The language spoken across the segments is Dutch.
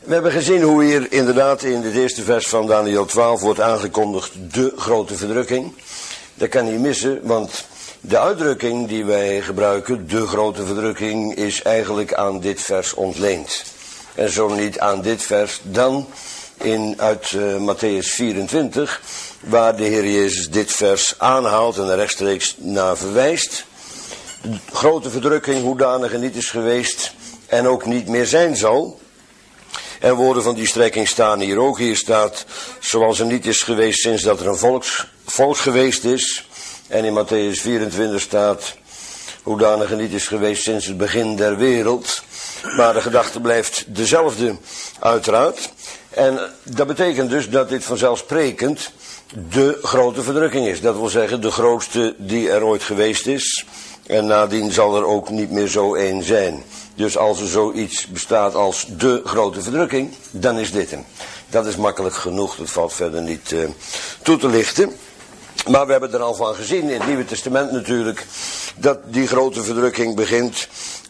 We hebben gezien hoe hier inderdaad in het eerste vers van Daniel 12 wordt aangekondigd de grote verdrukking. Dat kan niet missen, want de uitdrukking die wij gebruiken, de grote verdrukking, is eigenlijk aan dit vers ontleend. En zo niet aan dit vers, dan uit Matthäus 24, waar de Heer Jezus dit vers aanhaalt en er rechtstreeks naar verwijst. De grote verdrukking, hoedanig er niet is geweest en ook niet meer zijn zal. En woorden van die strekking staan hier ook. Hier staat, zoals er niet is geweest sinds dat er een volk geweest is. En in Matthäus 24 staat, hoedanig er niet is geweest sinds het begin der wereld. Maar de gedachte blijft dezelfde uiteraard. En dat betekent dus dat dit vanzelfsprekend de grote verdrukking is. Dat wil zeggen de grootste die er ooit geweest is. En nadien zal er ook niet meer zo één zijn. Dus als er zoiets bestaat als de grote verdrukking, dan is dit hem. Dat is makkelijk genoeg, dat valt verder niet toe te lichten. Maar we hebben er al van gezien in het Nieuwe Testament natuurlijk, dat die grote verdrukking begint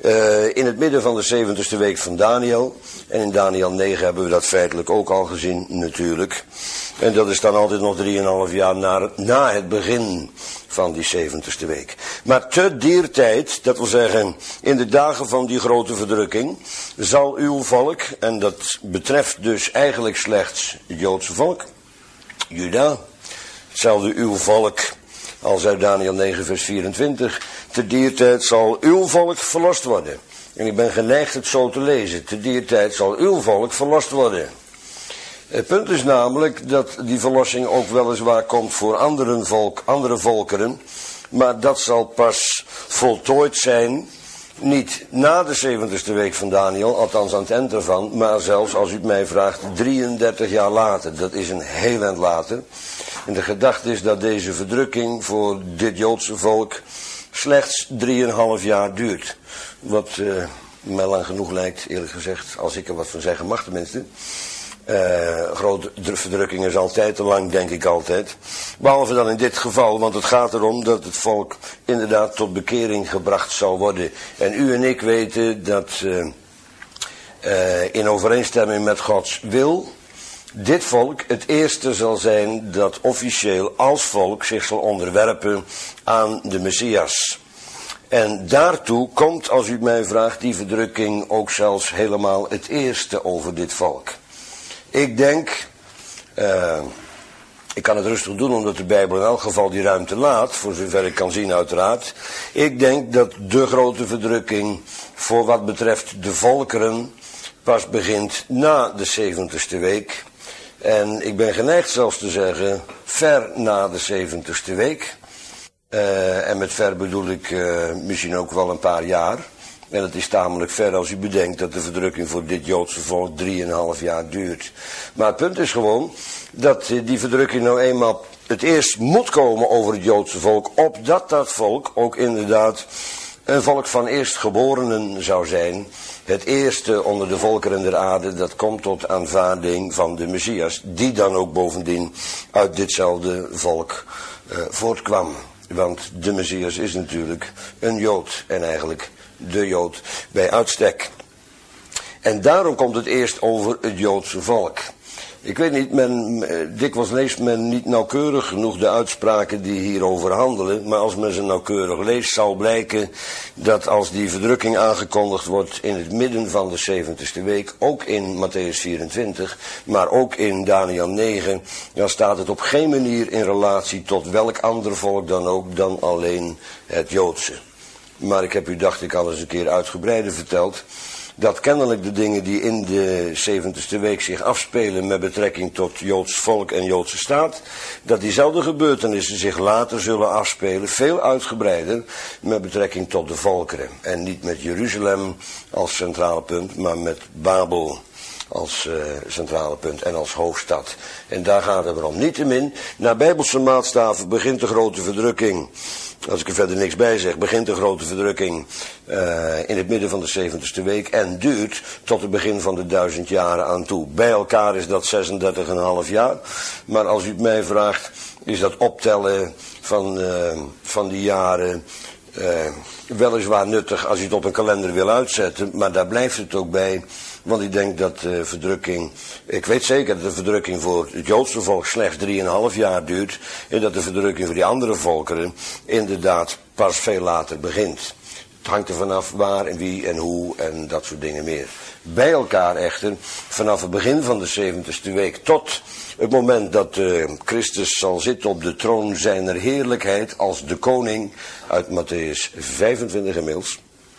in het midden van de 70ste week van Daniel. En in Daniel 9 hebben we dat feitelijk ook al gezien natuurlijk. En dat is dan altijd nog 3,5 jaar na het begin van die 70ste week. Maar te dier tijd, dat wil zeggen in de dagen van die grote verdrukking, zal uw volk, en dat betreft dus eigenlijk slechts het Joodse volk, Juda, hetzelfde uw volk als uit Daniel 9 vers 24, te dier tijd zal uw volk verlost worden. En ik ben geneigd het zo te lezen, te dier tijd zal uw volk verlost worden. Het punt is namelijk dat die verlossing ook weliswaar komt voor andere volkeren, maar dat zal pas voltooid zijn, niet na de 70ste week van Daniel, althans aan het eind ervan, maar zelfs als u het mij vraagt 33 jaar later. Dat is een heel eind later. En de gedachte is dat deze verdrukking voor dit Joodse volk slechts 3,5 jaar duurt. Wat mij lang genoeg lijkt, eerlijk gezegd, als ik er wat van zeggen mag tenminste. Grote verdrukking is altijd te lang, denk ik altijd. Behalve dan in dit geval, want het gaat erom dat het volk inderdaad tot bekering gebracht zal worden. En u en ik weten dat in overeenstemming met Gods wil, dit volk het eerste zal zijn dat officieel als volk zich zal onderwerpen aan de Messias. En daartoe komt, als u mij vraagt, die verdrukking ook zelfs helemaal het eerste over dit volk. Ik denk, ik kan het rustig doen omdat de Bijbel in elk geval die ruimte laat, voor zover ik kan zien uiteraard. Ik denk dat de grote verdrukking voor wat betreft de volkeren pas begint na de 70ste week. En ik ben geneigd zelfs te zeggen, ver na de 70ste week. En met ver bedoel ik misschien ook wel een paar jaar. En het is tamelijk ver als u bedenkt dat de verdrukking voor dit Joodse volk 3,5 jaar duurt. Maar het punt is gewoon dat die verdrukking nou eenmaal het eerst moet komen over het Joodse volk, opdat dat volk ook inderdaad een volk van eerstgeborenen zou zijn. Het eerste onder de volkeren der aarde, dat komt tot aanvaarding van de Messias, die dan ook bovendien uit ditzelfde volk voortkwam. Want de Messias is natuurlijk een Jood en eigenlijk de Jood bij uitstek. En daarom komt het eerst over het Joodse volk. Ik weet niet, dikwijls leest men niet nauwkeurig genoeg de uitspraken die hierover handelen. Maar als men ze nauwkeurig leest, zal blijken dat als die verdrukking aangekondigd wordt in het midden van de 70ste week, ook in Matthäus 24, maar ook in Daniel 9, dan staat het op geen manier in relatie tot welk ander volk dan ook dan alleen het Joodse. Maar ik heb u, dacht ik, al eens een keer uitgebreider verteld, dat kennelijk de dingen die in de 70ste week zich afspelen met betrekking tot Joods volk en Joodse staat, dat diezelfde gebeurtenissen zich later zullen afspelen, veel uitgebreider, met betrekking tot de volkeren. En niet met Jeruzalem als centrale punt, maar met Babel als centrale punt en als hoofdstad. En daar gaat het om. Niettemin, naar Bijbelse maatstaven begint de grote verdrukking, als ik er verder niks bij zeg, begint de grote verdrukking in het midden van de 70ste week en duurt tot het begin van de 1000 jaren aan toe. Bij elkaar is dat 36,5 jaar. Maar als u het mij vraagt, is dat optellen van die jaren weliswaar nuttig als u het op een kalender wil uitzetten, maar daar blijft het ook bij Want ik denk dat de verdrukking, ik weet zeker dat de verdrukking voor het Joodse volk slechts 3,5 jaar duurt. En dat de verdrukking voor die andere volkeren inderdaad pas veel later begint. Het hangt er vanaf waar en wie en hoe en dat soort dingen meer. Bij elkaar echter, vanaf het begin van de 70ste week tot het moment dat Christus zal zitten op de troon zijner heerlijkheid als de koning uit Matthäus 25 inmiddels.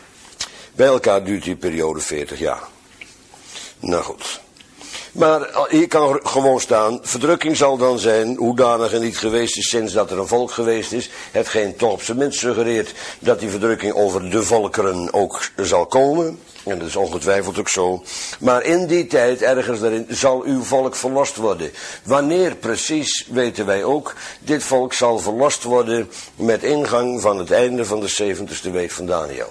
Bij elkaar duurt die periode 40 jaar. Nou goed. Maar hier kan gewoon staan, verdrukking zal dan zijn, hoedanig er niet geweest is sinds dat er een volk geweest is. Hetgeen toch op zijn minst suggereert dat die verdrukking over de volkeren ook zal komen. En dat is ongetwijfeld ook zo. Maar in die tijd, ergens daarin, zal uw volk verlost worden. Wanneer precies, weten wij ook. Dit volk zal verlost worden met ingang van het einde van de 70ste week van Daniel.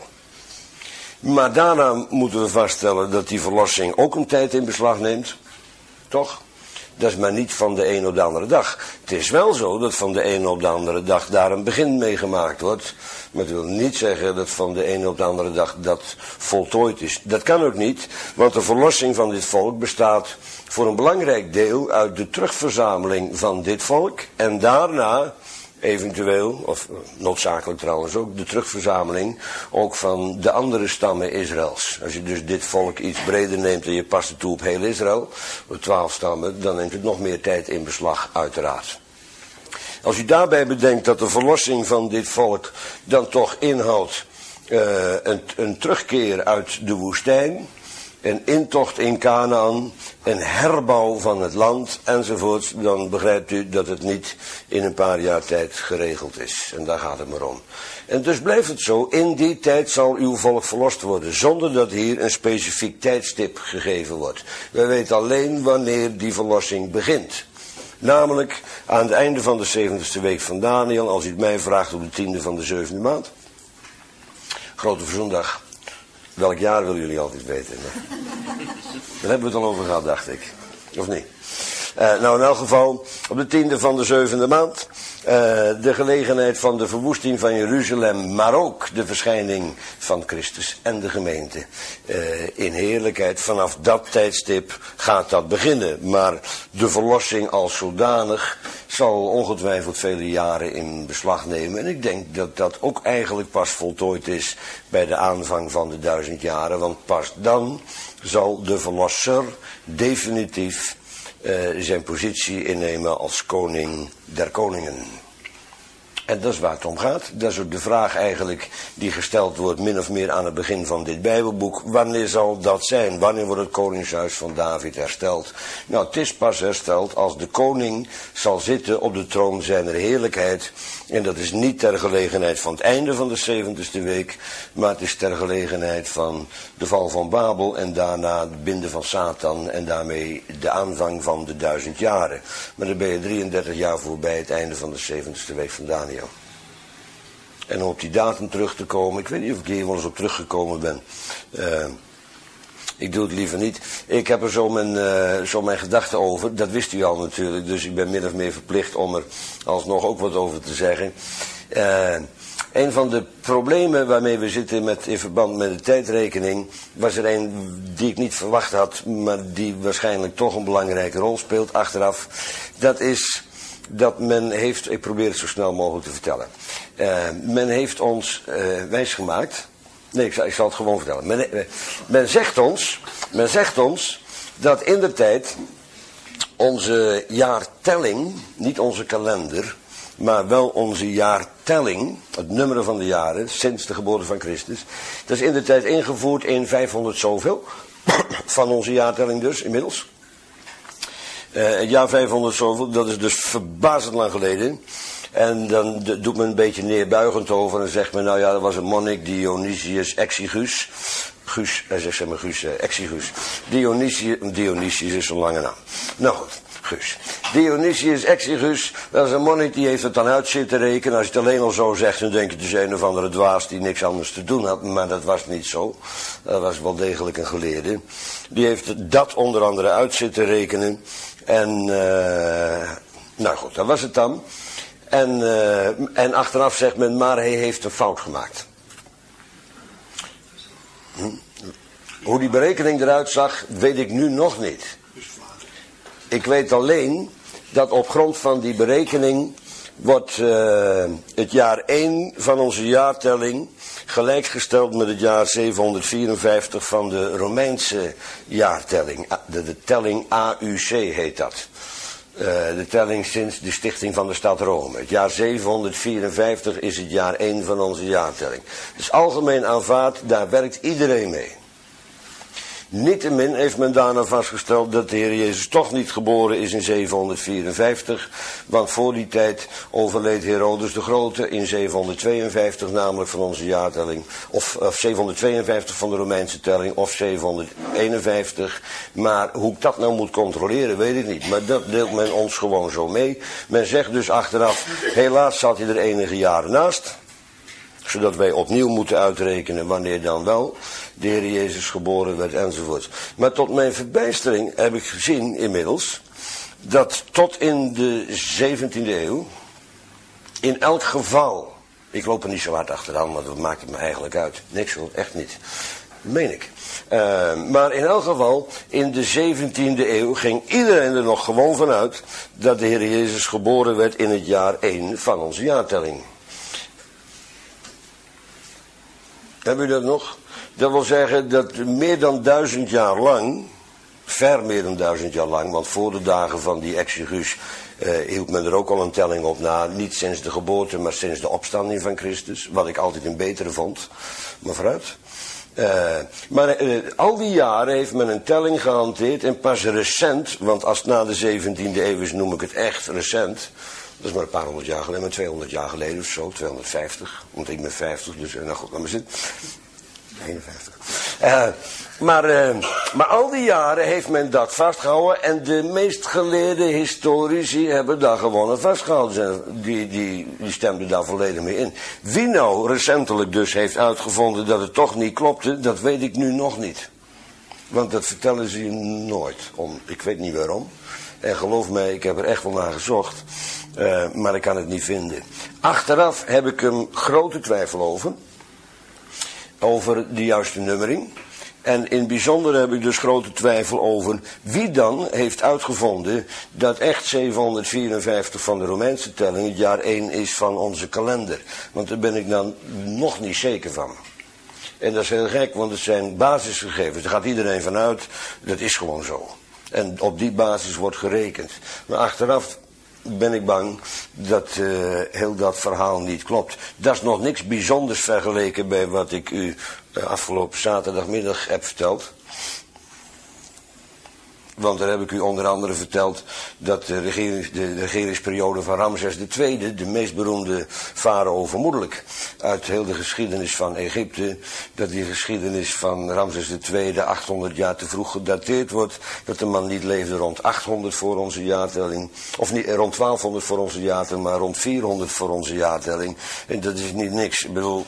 Maar daarna moeten we vaststellen dat die verlossing ook een tijd in beslag neemt. Toch? Dat is maar niet van de een op de andere dag. Het is wel zo dat van de een op de andere dag daar een begin mee gemaakt wordt. Maar dat wil niet zeggen dat van de een op de andere dag dat voltooid is. Dat kan ook niet, want de verlossing van dit volk bestaat voor een belangrijk deel uit de terugverzameling van dit volk. En daarna eventueel, of noodzakelijk trouwens ook, de terugverzameling ook van de andere stammen Israëls. Als je dus dit volk iets breder neemt en je past het toe op heel Israël, op 12 stammen, dan neemt het nog meer tijd in beslag, uiteraard. Als u daarbij bedenkt dat de verlossing van dit volk dan toch inhoudt een terugkeer uit de woestijn, een intocht in Kanaan, een herbouw van het land enzovoort, dan begrijpt u dat het niet in een paar jaar tijd geregeld is. En daar gaat het maar om. En dus blijft het zo, in die tijd zal uw volk verlost worden, zonder dat hier een specifiek tijdstip gegeven wordt. Wij weten alleen wanneer die verlossing begint. Namelijk aan het einde van de 70ste week van Daniel, als u het mij vraagt op de 10e van de 7e maand. Grote Verzoendag. Welk jaar willen jullie altijd weten? Daar hebben we het al over gehad, dacht ik. Of niet? Nou, in elk geval, op de 10e van de 7e maand, de gelegenheid van de verwoesting van Jeruzalem, maar ook de verschijning van Christus en de gemeente in heerlijkheid. Vanaf dat tijdstip gaat dat beginnen. Maar de verlossing als zodanig zal ongetwijfeld vele jaren in beslag nemen. En ik denk dat dat ook eigenlijk pas voltooid is bij de aanvang van de 1000 jaren. Want pas dan zal de verlosser definitief zijn positie innemen als koning der koningen. En dat is waar het om gaat. Dat is ook de vraag eigenlijk die gesteld wordt min of meer aan het begin van dit Bijbelboek. Wanneer zal dat zijn? Wanneer wordt het koningshuis van David hersteld? Nou, het is pas hersteld als de koning zal zitten op de troon zijner heerlijkheid. En dat is niet ter gelegenheid van het einde van de 70ste week, maar het is ter gelegenheid van de val van Babel en daarna het binden van Satan en daarmee de aanvang van de 1000 jaren. Maar dan ben je 33 jaar voorbij het einde van de 70ste week van Daniel. En om op die datum terug te komen, ik weet niet of ik hier wel eens op teruggekomen ben. Ik doe het liever niet. Ik heb er zo mijn gedachten over. Dat wist u al natuurlijk. Dus ik ben min of meer verplicht om er alsnog ook wat over te zeggen. Een van de problemen waarmee we zitten in verband met de tijdrekening was er een die ik niet verwacht had, maar die waarschijnlijk toch een belangrijke rol speelt achteraf. Dat is dat men heeft, ik probeer het zo snel mogelijk te vertellen. Men heeft ons wijsgemaakt. Nee, ik zal het gewoon vertellen. Men zegt ons dat indertijd onze jaartelling, niet onze kalender, maar wel onze jaartelling, het nummeren van de jaren, sinds de geboorte van Christus, dat is indertijd ingevoerd in 500 zoveel, van onze jaartelling dus, inmiddels. Het jaar 500 zoveel, dat is dus verbazend lang geleden. En dan doet men een beetje neerbuigend over en zegt men, nou ja, dat was een monnik, Dionysius Exiguus. Exiguus. Dionysius is zo'n lange naam. Nou goed, Guus. Dionysius Exiguus, dat is een monnik die heeft het dan uit zitten rekenen. Als je het alleen al zo zegt, dan denk je het is een of andere dwaas die niks anders te doen had. Maar dat was niet zo. Dat was wel degelijk een geleerde. Die heeft dat onder andere uit zitten rekenen. En, nou goed, dat was het dan. En achteraf zegt men, maar hij heeft een fout gemaakt. Hoe die berekening eruit zag, weet ik nu nog niet. Ik weet alleen dat op grond van die berekening wordt het jaar 1 van onze jaartelling gelijkgesteld met het jaar 754 van de Romeinse jaartelling. De telling AUC heet dat. De telling sinds de stichting van de stad Rome. Het jaar 754 is het jaar 1 van onze jaartelling. Dus algemeen aanvaard, daar werkt iedereen mee. Niettemin heeft men daarna vastgesteld dat de Heer Jezus toch niet geboren is in 754. Want voor die tijd overleed Herodes de Grote in 752, namelijk van onze jaartelling. Of 752 van de Romeinse telling, of 751. Maar hoe ik dat nou moet controleren, weet ik niet. Maar dat deelt men ons gewoon zo mee. Men zegt dus achteraf, helaas zat hij er enige jaren naast. Zodat wij opnieuw moeten uitrekenen wanneer dan wel de Heer Jezus geboren werd enzovoort. Maar tot mijn verbijstering heb ik gezien inmiddels dat tot in de 17e eeuw in elk geval, ik loop er niet zo hard achteraan, maar dat maakt het me eigenlijk uit. Niks hoor, echt niet. Dat meen ik. Maar in elk geval, in de 17e eeuw ging iedereen er nog gewoon vanuit dat de Heer Jezus geboren werd in het jaar 1 van onze jaartelling. Hebben u dat nog? Dat wil zeggen dat meer dan 1000 jaar lang, ver meer dan 1000 jaar lang, want voor de dagen van die exegus hield men er ook al een telling op na. Niet sinds de geboorte, maar sinds de opstanding van Christus. Wat ik altijd een betere vond. Maar vooruit. Maar al die jaren heeft men een telling gehanteerd. En pas recent, want als het na de 17e eeuw is, noem ik het echt recent. Dat is maar een paar honderd jaar geleden, maar 200 jaar geleden of zo, 250. Want ik ben 50, dus nou goed, laat maar zitten. 51. Maar al die jaren heeft men dat vastgehouden. En de meest geleerde historici hebben daar gewoon aan vastgehouden. Die stemden daar volledig mee in. Wie nou recentelijk dus heeft uitgevonden dat het toch niet klopte, dat weet ik nu nog niet. Want dat vertellen ze je nooit. Ik weet niet waarom. En geloof mij, ik heb er echt wel naar gezocht. Maar ik kan het niet vinden. Achteraf heb ik een grote twijfel over de juiste nummering. En in het bijzonder heb ik dus grote twijfel over wie dan heeft uitgevonden dat echt 754 van de Romeinse telling het jaar 1 is van onze kalender. Want daar ben ik dan nog niet zeker van. En dat is heel gek, want het zijn basisgegevens. Daar gaat iedereen vanuit, dat is gewoon zo. En op die basis wordt gerekend. Maar achteraf ben ik bang dat heel dat verhaal niet klopt. Dat is nog niks bijzonders vergeleken bij wat ik u afgelopen zaterdagmiddag heb verteld. Want daar heb ik u onder andere verteld dat de regeringsperiode van Ramses II, de meest beroemde farao vermoedelijk uit heel de geschiedenis van Egypte, dat die geschiedenis van Ramses II 800 jaar te vroeg gedateerd wordt, dat de man niet leefde rond 800 voor onze jaartelling, of niet rond 1200 voor onze jaartelling, maar rond 400 voor onze jaartelling. En dat is niet niks. Ik bedoel,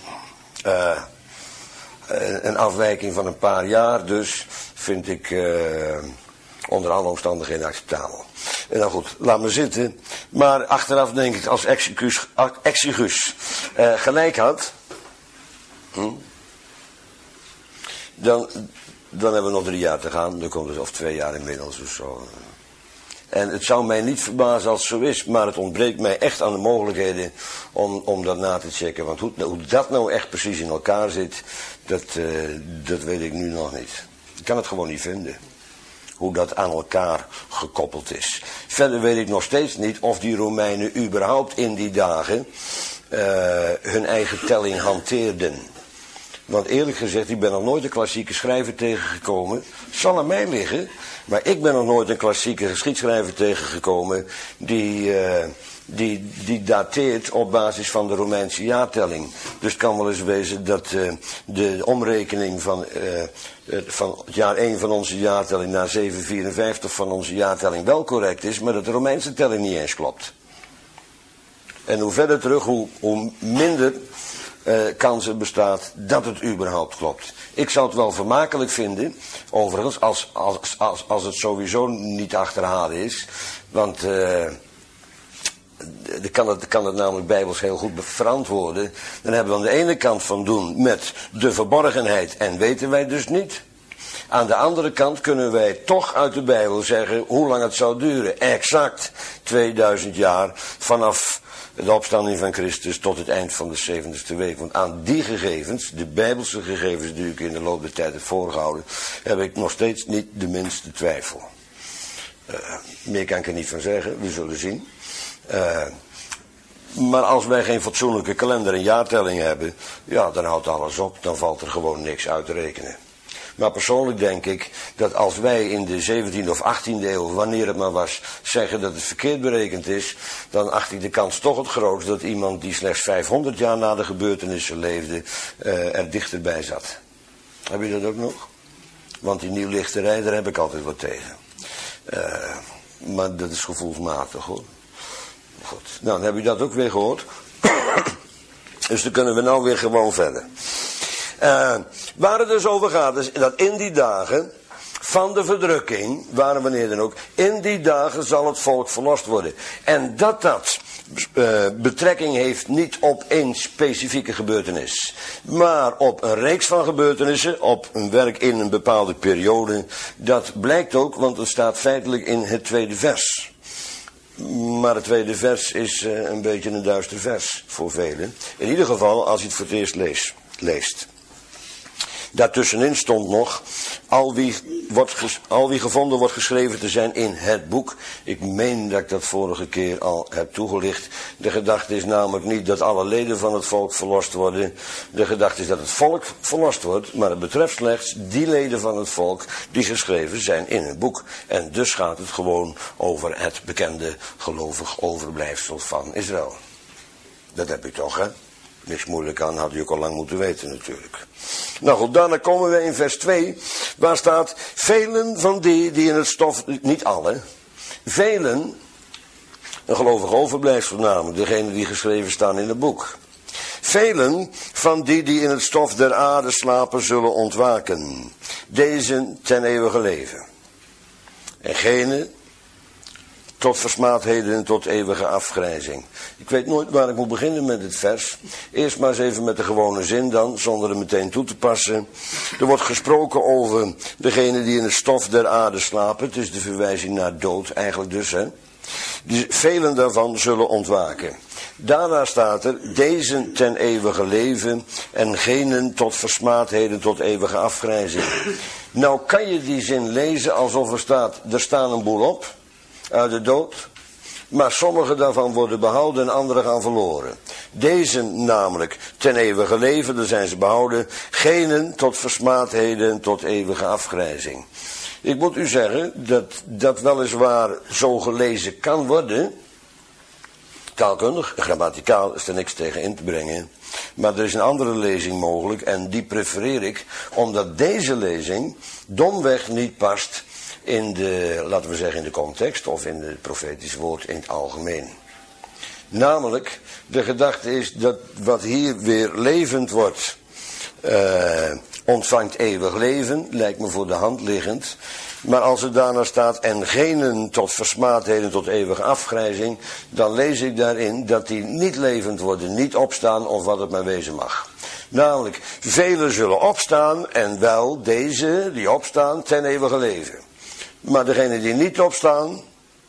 een afwijking van een paar jaar dus vind ik onder alle omstandigheden acceptabel. En dan goed, laat me zitten. Maar achteraf denk ik, als exegus gelijk had, dan hebben we nog 3 jaar te gaan. Dan komt het of 2 jaar inmiddels of zo. En het zou mij niet verbazen als het zo is, maar het ontbreekt mij echt aan de mogelijkheden om dat na te checken. Want hoe dat nou echt precies in elkaar zit, dat weet ik nu nog niet. Ik kan het gewoon niet vinden. Hoe dat aan elkaar gekoppeld is. Verder weet ik nog steeds niet of die Romeinen überhaupt in die dagen hun eigen telling hanteerden. Want eerlijk gezegd, ik ben nog nooit een klassieke schrijver tegengekomen. Zal aan mij liggen, maar ik ben nog nooit een klassieke geschiedschrijver tegengekomen die dateert op basis van de Romeinse jaartelling. Dus het kan wel eens wezen dat de omrekening van het jaar 1 van onze jaartelling naar 754 van onze jaartelling wel correct is, maar dat de Romeinse telling niet eens klopt. En hoe verder terug, hoe minder kans er bestaat dat het überhaupt klopt. Ik zou het wel vermakelijk vinden, overigens, als het sowieso niet achterhalen is, want kan het namelijk bijbels heel goed verantwoorden. Dan hebben we aan de ene kant van doen met de verborgenheid en weten wij dus niet. Aan de andere kant kunnen wij toch uit de Bijbel zeggen hoe lang het zou duren. Exact 2000 jaar vanaf de opstanding van Christus tot het eind van de 70ste week. Want aan die gegevens, de Bijbelse gegevens die ik in de loop der tijd heb voorgehouden, heb ik nog steeds niet de minste twijfel. Meer kan ik er niet van zeggen, we zullen zien. Maar als wij geen fatsoenlijke kalender en jaartelling hebben, ja, dan houdt alles op, dan valt er gewoon niks uit te rekenen. Maar persoonlijk denk ik dat als wij in de 17e of 18e eeuw, wanneer het maar was, zeggen dat het verkeerd berekend is, dan acht ik de kans toch het grootst dat iemand die slechts 500 jaar na de gebeurtenissen leefde, er dichterbij zat. Heb je dat ook nog? Want die nieuwlichterij, daar heb ik altijd wat tegen. Maar dat is gevoelsmatig, hoor. Goed, nou dan heb je dat ook weer gehoord. Dus dan kunnen we nou weer gewoon verder. Waar het dus over gaat is dat in die dagen van de verdrukking, waar en wanneer dan ook, in die dagen zal het volk verlost worden. En dat betrekking heeft niet op één specifieke gebeurtenis, maar op een reeks van gebeurtenissen, op een werk in een bepaalde periode. Dat blijkt ook, want het staat feitelijk in het tweede vers. Maar het tweede vers is een beetje een duister vers voor velen. In ieder geval als je het voor het eerst leest. Daartussenin stond nog, al wie gevonden wordt geschreven te zijn in het boek. Ik meen dat ik dat vorige keer al heb toegelicht. De gedachte is namelijk niet dat alle leden van het volk verlost worden. De gedachte is dat het volk verlost wordt, maar het betreft slechts die leden van het volk die geschreven zijn in het boek. En dus gaat het gewoon over het bekende gelovig overblijfsel van Israël. Dat heb je toch, hè? Niks moeilijk aan, had u ook al lang moeten weten natuurlijk. Nou goed, daarna komen we in vers 2, waar staat, velen van die in het stof, niet alle, velen, een gelovig overblijfsel namelijk, degene die geschreven staan in het boek. Velen van die in het stof der aarde slapen zullen ontwaken, deze ten eeuwige leven. En gene tot versmaadheden en tot eeuwige afgrijzing. Ik weet nooit waar ik moet beginnen met dit vers. Eerst maar eens even met de gewone zin dan, zonder er meteen toe te passen. Er wordt gesproken over degene die in het stof der aarde slapen. Het is de verwijzing naar dood eigenlijk dus, hè. Velen daarvan zullen ontwaken. Daarna staat er, deze ten eeuwige leven en genen tot versmaadheden tot eeuwige afgrijzing. Nou kan je die zin lezen alsof er staan een boel op uit de dood, maar sommige daarvan worden behouden en andere gaan verloren. Deze namelijk ten eeuwige leven, daar zijn ze behouden, genen tot versmaadheden tot eeuwige afgrijzing. Ik moet u zeggen dat dat weliswaar zo gelezen kan worden, taalkundig, grammaticaal is er niks tegen in te brengen, maar er is een andere lezing mogelijk en die prefereer ik, omdat deze lezing domweg niet past in de, laten we zeggen, in de context of in het profetisch woord in het algemeen. Namelijk, de gedachte is dat wat hier weer levend wordt, ontvangt eeuwig leven, lijkt me voor de hand liggend. Maar als er daarna staat, en genen tot versmaadheden tot eeuwige afgrijzing, dan lees ik daarin dat die niet levend worden, niet opstaan of wat het maar wezen mag. Namelijk, velen zullen opstaan en wel deze die opstaan ten eeuwige leven. Maar degenen die niet opstaan,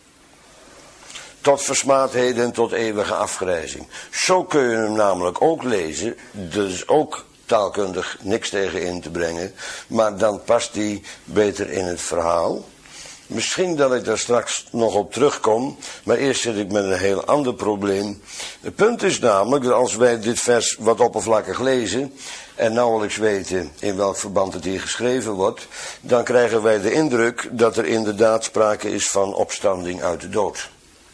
tot versmaadheden en tot eeuwige afgrijzing. Zo kun je hem namelijk ook lezen, dus ook taalkundig niks tegen in te brengen, maar dan past die beter in het verhaal. Misschien dat ik daar straks nog op terugkom, maar eerst zit ik met een heel ander probleem. Het punt is namelijk dat als wij dit vers wat oppervlakkig lezen en nauwelijks weten in welk verband het hier geschreven wordt, dan krijgen wij de indruk dat er inderdaad sprake is van opstanding uit de dood.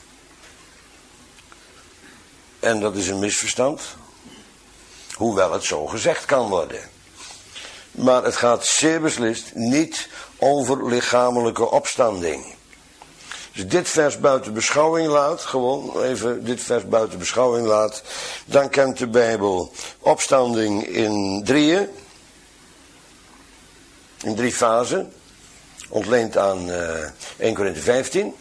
En dat is een misverstand, hoewel het zo gezegd kan worden. Maar het gaat zeer beslist niet over lichamelijke opstanding. Dus dit vers buiten beschouwing laat, gewoon even dit vers buiten beschouwing laat, dan kent de Bijbel opstanding in drieën, in 3 fasen, ontleend aan 1 Korinthe 15.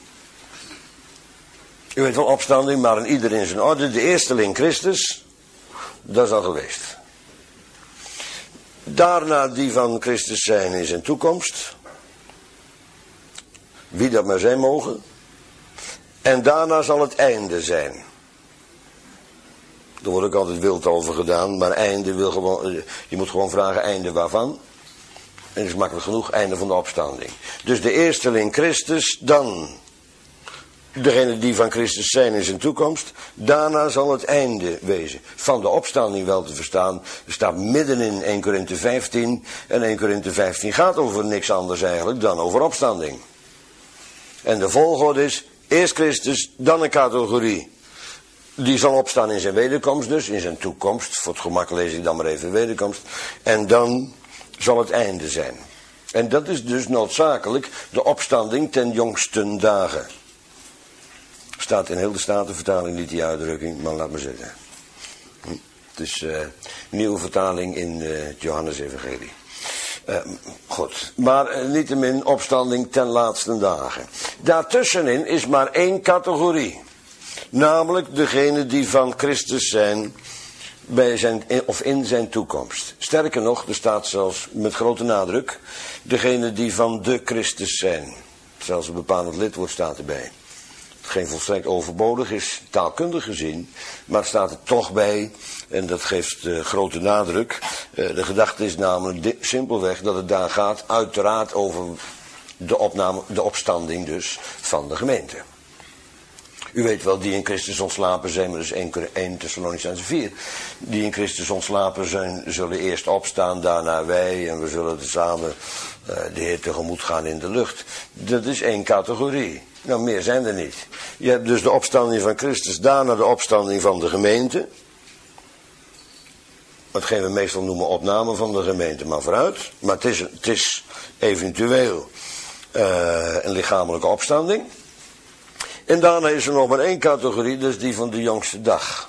U weet wel, opstanding, maar in ieder in zijn orde. De eersteling Christus, dat is al geweest. Daarna die van Christus zijn in zijn toekomst. Wie dat maar zijn mogen. En daarna zal het einde zijn. Daar wordt ook altijd wild over gedaan, maar einde wil gewoon, je moet gewoon vragen einde waarvan. En dat is makkelijk genoeg, einde van de opstanding. Dus de eersteling Christus, dan degene die van Christus zijn in zijn toekomst. Daarna zal het einde wezen. Van de opstanding wel te verstaan. Er staat midden in 1 Korinthe 15. En 1 Korinthe 15 gaat over niks anders eigenlijk dan over opstanding. En de volgorde is eerst Christus, dan een categorie. Die zal opstaan in zijn wederkomst dus, in zijn toekomst. Voor het gemak lees ik dan maar even wederkomst. En dan zal het einde zijn. En dat is dus noodzakelijk de opstanding ten jongsten dagen. Staat in heel de Statenvertaling niet die uitdrukking, maar laat maar zitten. Het is nieuwe vertaling in het Johannes-evangelie. Goed, maar niettemin opstanding ten laatste dagen. Daartussenin is maar één categorie. Namelijk degene die van Christus zijn bij zijn, of in zijn toekomst. Sterker nog, er staat zelfs met grote nadruk, degene die van de Christus zijn. Zelfs een bepalend lidwoord staat erbij. Geen volstrekt overbodig is, taalkundig gezien, maar het staat er toch bij, en dat geeft grote nadruk. De gedachte is namelijk simpelweg dat het daar gaat, uiteraard over de opstanding dus van de gemeente. U weet wel, die in Christus ontslapen zijn, maar dat is 1 Thessalonicenzen 4. Die in Christus ontslapen zijn, zullen eerst opstaan, daarna wij, en we zullen samen de Heer tegemoet gaan in de lucht. Dat is één categorie. Nou, meer zijn er niet. Je hebt dus de opstanding van Christus, daarna de opstanding van de gemeente. Watgeen we meestal noemen opname van de gemeente, maar vooruit. Maar het is eventueel een lichamelijke opstanding. En daarna is er nog maar één categorie, dat is die van de jongste dag.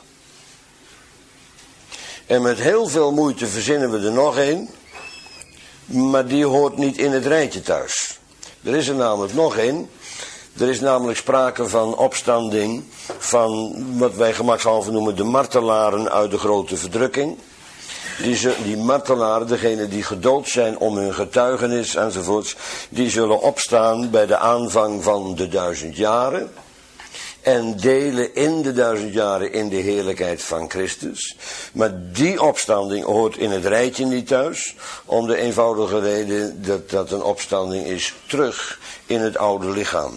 En met heel veel moeite verzinnen we er nog één, maar die hoort niet in het rijtje thuis. Er is er namelijk nog één. Er is namelijk sprake van opstanding van wat wij gemakshalve noemen de martelaren uit de grote verdrukking. Die martelaren, degenen die gedood zijn om hun getuigenis enzovoorts, die zullen opstaan bij de aanvang van de 1000 jaren. En delen in de 1000 jaren in de heerlijkheid van Christus. Maar die opstanding hoort in het rijtje niet thuis. Om de eenvoudige reden dat dat een opstanding is terug in het oude lichaam.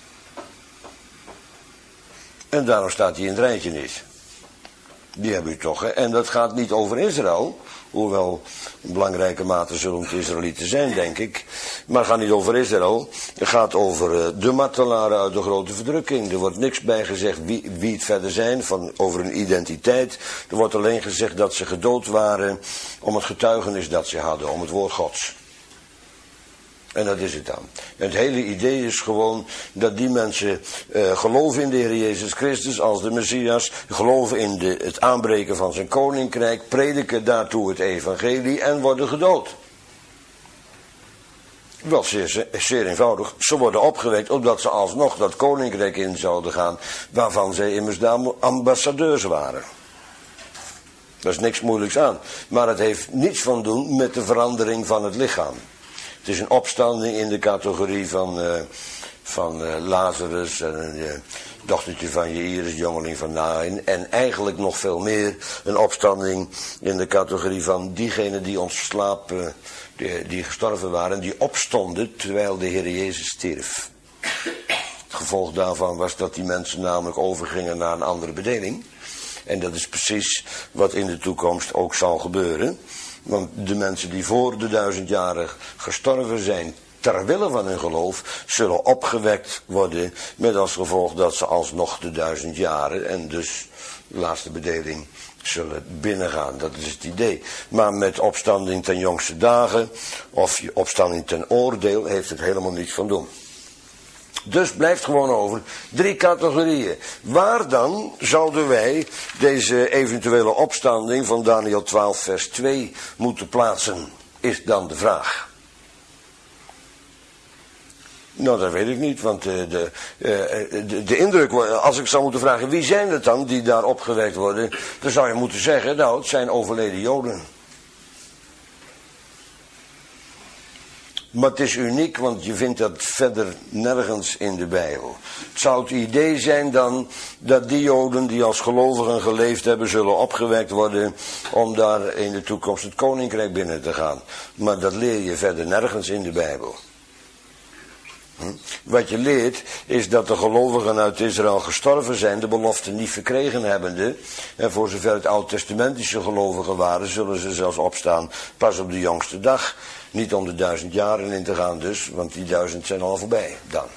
En daarom staat die in het rijtje niet. Die hebben u toch, hè? En dat gaat niet over Israël. Hoewel in belangrijke mate zullen het Israëlieten zijn, denk ik. Maar het gaat niet over Israël. Het gaat over de martelaren uit de grote verdrukking. Er wordt niks bij gezegd wie het verder zijn, over hun identiteit. Er wordt alleen gezegd dat ze gedood waren om het getuigenis dat ze hadden, om het woord Gods. En dat is het dan. En het hele idee is gewoon dat die mensen geloven in de Heer Jezus Christus als de Messias. Geloven in het aanbreken van zijn koninkrijk. Prediken daartoe het evangelie en worden gedood. Wel zeer eenvoudig. Ze worden opgewekt opdat ze alsnog dat koninkrijk in zouden gaan. Waarvan zij immers de ambassadeurs waren. Daar is niks moeilijks aan. Maar het heeft niets van doen met de verandering van het lichaam. Het is een opstanding in de categorie van Lazarus en een dochtertje van Jairus, jongeling van Nain. En eigenlijk nog veel meer een opstanding in de categorie van diegenen die ontslapen, die gestorven waren, die opstonden terwijl de Heer Jezus stierf. Het gevolg daarvan was dat die mensen namelijk overgingen naar een andere bedeling. En dat is precies wat in de toekomst ook zal gebeuren. Want de mensen die voor de 1000 jaren gestorven zijn ter wille van hun geloof, zullen opgewekt worden met als gevolg dat ze alsnog de 1000 jaren en dus de laatste bedeling zullen binnengaan. Dat is het idee. Maar met opstanding ten jongste dagen of opstanding ten oordeel heeft het helemaal niets van doen. Dus blijft gewoon over 3 categorieën. Waar dan zouden wij deze eventuele opstanding van Daniel 12 vers 2 moeten plaatsen, is dan de vraag. Nou, dat weet ik niet, want de indruk, als ik zou moeten vragen, wie zijn het dan die daar opgewekt worden, dan zou je moeten zeggen, nou, het zijn overleden Joden. Maar het is uniek, want je vindt dat verder nergens in de Bijbel. Het zou het idee zijn dan dat die Joden die als gelovigen geleefd hebben, zullen opgewekt worden om daar in de toekomst het koninkrijk binnen te gaan. Maar dat leer je verder nergens in de Bijbel. Wat je leert is dat de gelovigen uit Israël gestorven zijn, de belofte niet verkregen hebbende. En voor zover het oud-testamentische gelovigen waren, zullen ze zelfs opstaan pas op de jongste dag. Niet om de 1000 jaren in te gaan dus, want die 1000 zijn al voorbij dan.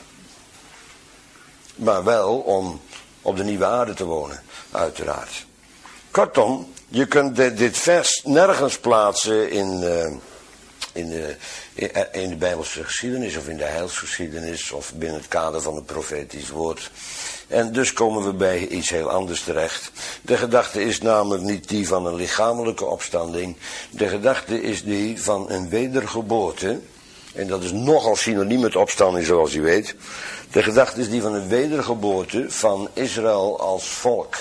Maar wel om op de nieuwe aarde te wonen, uiteraard. Kortom, je kunt dit vers nergens plaatsen in de Bijbelse geschiedenis of in de heilsgeschiedenis of binnen het kader van het profetisch woord. En dus komen we bij iets heel anders terecht. De gedachte is namelijk niet die van een lichamelijke opstanding. De gedachte is die van een wedergeboorte. En dat is nogal synoniem met opstanding zoals u weet. De gedachte is die van een wedergeboorte van Israël als volk.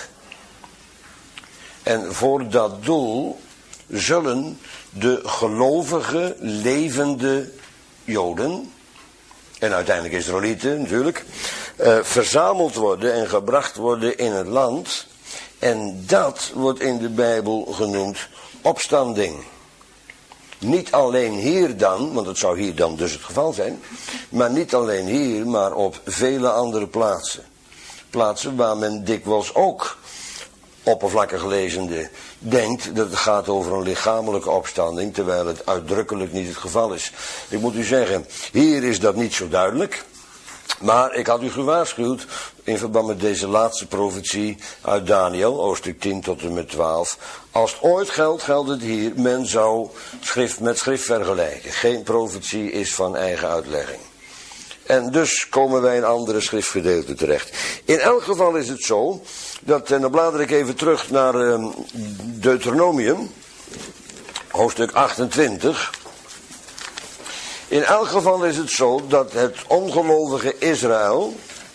En voor dat doel zullen de gelovige, levende Joden, en uiteindelijk Israëlieten natuurlijk, verzameld worden en gebracht worden in het land. En dat wordt in de Bijbel genoemd opstanding. Niet alleen hier dan, want het zou hier dan dus het geval zijn, maar niet alleen hier, maar op vele andere plaatsen. Plaatsen waar men dikwijls ook, oppervlakkig lezende, denkt dat het gaat over een lichamelijke opstanding, terwijl het uitdrukkelijk niet het geval is. Ik moet u zeggen, hier is dat niet zo duidelijk, maar ik had u gewaarschuwd in verband met deze laatste profetie uit Daniel, hoofdstuk 10 tot en met 12. Als het ooit geldt, geldt het hier, men zou schrift met schrift vergelijken. Geen profetie is van eigen uitlegging. En dus komen wij in andere schriftgedeelten terecht. In elk geval is het zo, dat, en dan blader ik even terug naar Deuteronomium, hoofdstuk 28. In elk geval is het zo dat het ongelovige Israël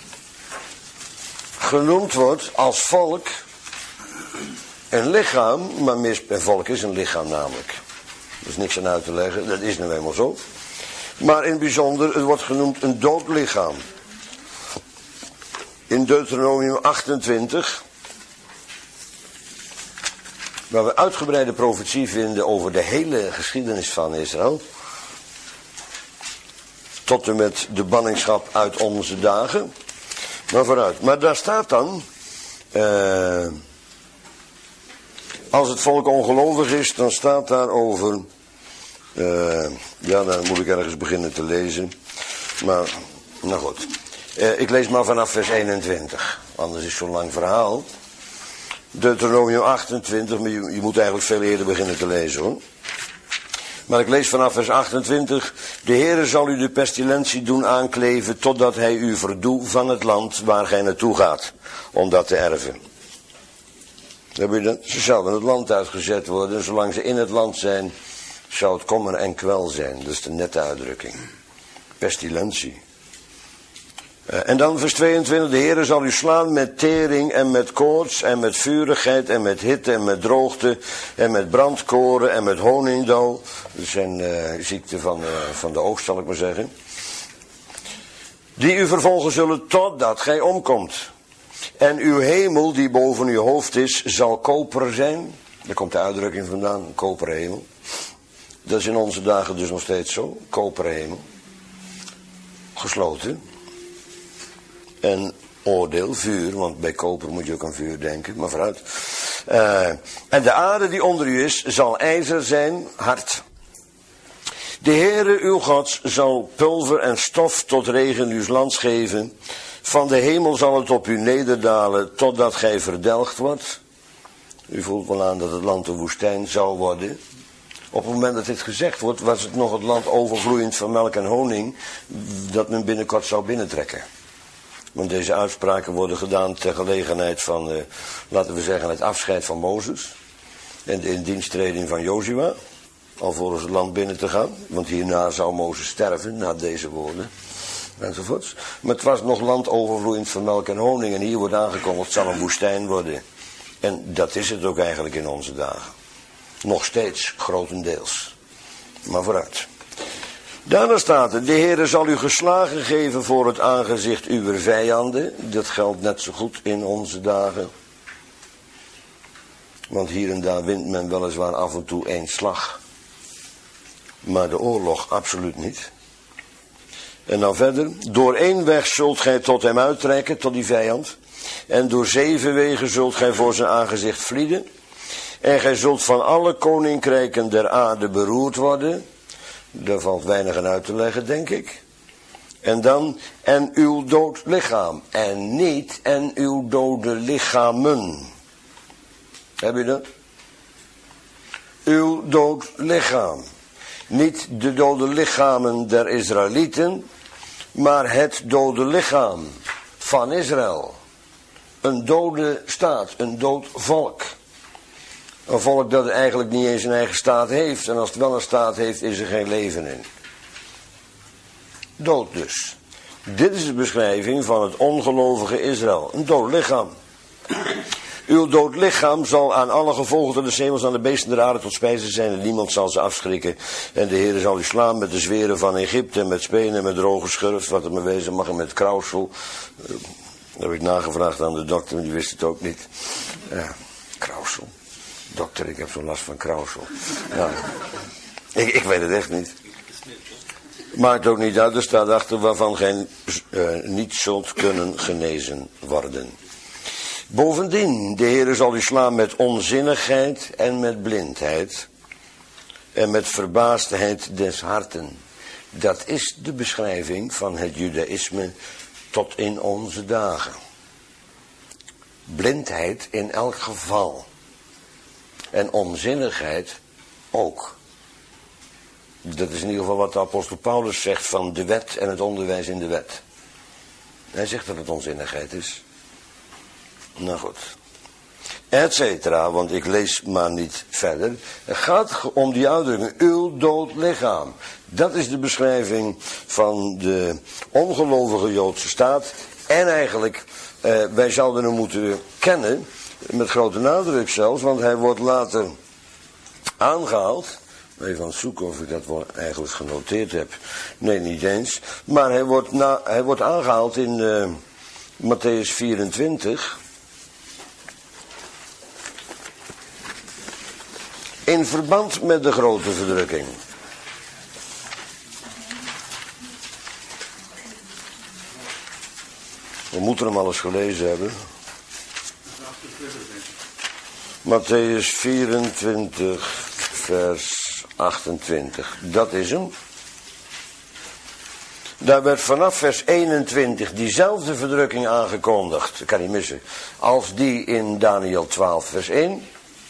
genoemd wordt als volk, een lichaam, maar een volk is een lichaam namelijk. Er is niks aan uit te leggen, dat is nou eenmaal zo. Maar in het bijzonder, het wordt genoemd een dood lichaam. In Deuteronomium 28, waar we uitgebreide profetie vinden over de hele geschiedenis van Israël, tot en met de banningschap uit onze dagen. Maar vooruit. Maar daar staat dan, als het volk ongelovig is, dan staat daar over, ja, dan moet ik ergens beginnen te lezen. Maar, nou goed. Ik lees maar vanaf vers 21, anders is het zo'n lang verhaal. Deuteronomium 28, maar je moet eigenlijk veel eerder beginnen te lezen hoor. Maar ik lees vanaf vers 28. De Heere zal u de pestilentie doen aankleven totdat hij u verdoet van het land waar gij naartoe gaat, om dat te erven. Heb je dat? Ze zouden het land uitgezet worden en zolang ze in het land zijn, zou het kommer en kwel zijn. Dat is de nette uitdrukking. Pestilentie. En dan vers 22, de Heere zal u slaan met tering en met koorts en met vurigheid en met hitte en met droogte en met brandkoren en met honingdauw. Dat zijn ziekten van de oogst, zal ik maar zeggen. Die u vervolgen zullen totdat gij omkomt. En uw hemel die boven uw hoofd is, zal koper zijn. Daar komt de uitdrukking vandaan, koperen hemel. Dat is in onze dagen dus nog steeds zo, koperen hemel. Gesloten. En oordeel, vuur, want bij koper moet je ook aan vuur denken, maar vooruit. En de aarde die onder u is, zal ijzer zijn, hard. De Heere uw God zal pulver en stof tot regen uw lands geven. Van de hemel zal het op u nederdalen, totdat gij verdelgd wordt. U voelt wel aan dat het land een woestijn zou worden. Op het moment dat dit gezegd wordt, was het nog het land overvloeiend van melk en honing, dat men binnenkort zou binnentrekken. Want deze uitspraken worden gedaan ter gelegenheid van, laten we zeggen, het afscheid van Mozes. En de indiensttreding van Jozua, alvorens het land binnen te gaan. Want hierna zou Mozes sterven, na deze woorden. Enzovoorts. Maar het was nog land overvloeiend van melk en honing. En hier wordt aangekondigd, het zal een woestijn worden. En dat is het ook eigenlijk in onze dagen. Nog steeds, grotendeels. Maar vooruit. Daarna staat er, de Heere zal u geslagen geven voor het aangezicht uwer vijanden. Dat geldt net zo goed in onze dagen. Want hier en daar wint men weliswaar af en toe één slag. Maar de oorlog absoluut niet. En dan verder, door één weg zult gij tot hem uittrekken, tot die vijand. En door 7 wegen zult gij voor zijn aangezicht vlieden. En gij zult van alle koninkrijken der aarde beroerd worden. Daar valt weinig aan uit te leggen, denk ik. En dan, en uw dood lichaam. En niet, en uw dode lichamen. Heb je dat? Uw dood lichaam. Niet de dode lichamen der Israëlieten, maar het dode lichaam van Israël. Een dode staat, een dood volk. Een volk dat eigenlijk niet eens een eigen staat heeft. En als het wel een staat heeft, is er geen leven in. Dood dus. Dit is de beschrijving van het ongelovige Israël. Een dood lichaam. Uw dood lichaam zal aan alle gevolgen des hemels aan de beesten der aarde tot spijze zijn. En niemand zal ze afschrikken. En de Heere zal u slaan met de zweren van Egypte. Met spenen, met droge schurft. Wat het maar wezen mag. En met krauwsel. Dat heb ik nagevraagd aan de dokter. Maar die wist het ook niet. Krauwsel. Dokter, ik heb zo'n last van krauwsel. Ja. Ik weet het echt niet. Maakt ook niet uit. Er staat achter waarvan gij niet zult kunnen genezen worden. Bovendien, de Heere zal u slaan met onzinnigheid en met blindheid. En met verbaasdheid des harten. Dat is de beschrijving van het judaïsme tot in onze dagen. Blindheid in elk geval. En onzinnigheid ook. Dat is in ieder geval wat de apostel Paulus zegt van de wet en het onderwijs in de wet. Hij zegt dat het onzinnigheid is. Nou goed. Etcetera, want ik lees maar niet verder. Het gaat om die uitdrukking, uw dood lichaam. Dat is de beschrijving van de ongelovige Joodse staat. En eigenlijk, wij zouden hem moeten kennen, met grote nadruk zelfs, want hij wordt later aangehaald. Even aan het zoeken of ik dat wel eigenlijk genoteerd heb. Nee, niet eens. Maar hij wordt aangehaald in Mattheüs 24. In verband met de grote verdrukking. We moeten hem al eens gelezen hebben. Mattheüs 24, vers 28. Dat is hem. Daar werd vanaf vers 21 diezelfde verdrukking aangekondigd. Dat kan niet missen. Als die in Daniel 12, vers 1.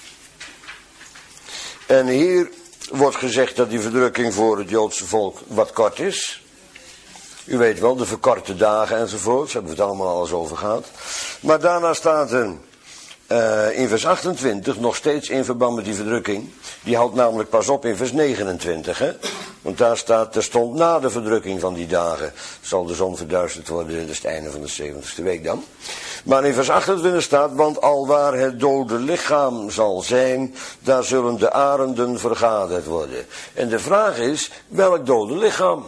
En hier wordt gezegd dat die verdrukking voor het Joodse volk wat kort is. U weet wel, de verkorte dagen enzovoort. Daar hebben we het allemaal al eens over gehad. Maar daarna staat er in vers 28 nog steeds in verband met die verdrukking. Die houdt namelijk pas op in vers 29. Hè? Want daar staat, er stond na de verdrukking van die dagen zal de zon verduisterd worden. Dat is het einde van de 70ste week dan. Maar in vers 28 staat, want alwaar het dode lichaam zal zijn, daar zullen de arenden vergaderd worden. En de vraag is, welk dode lichaam?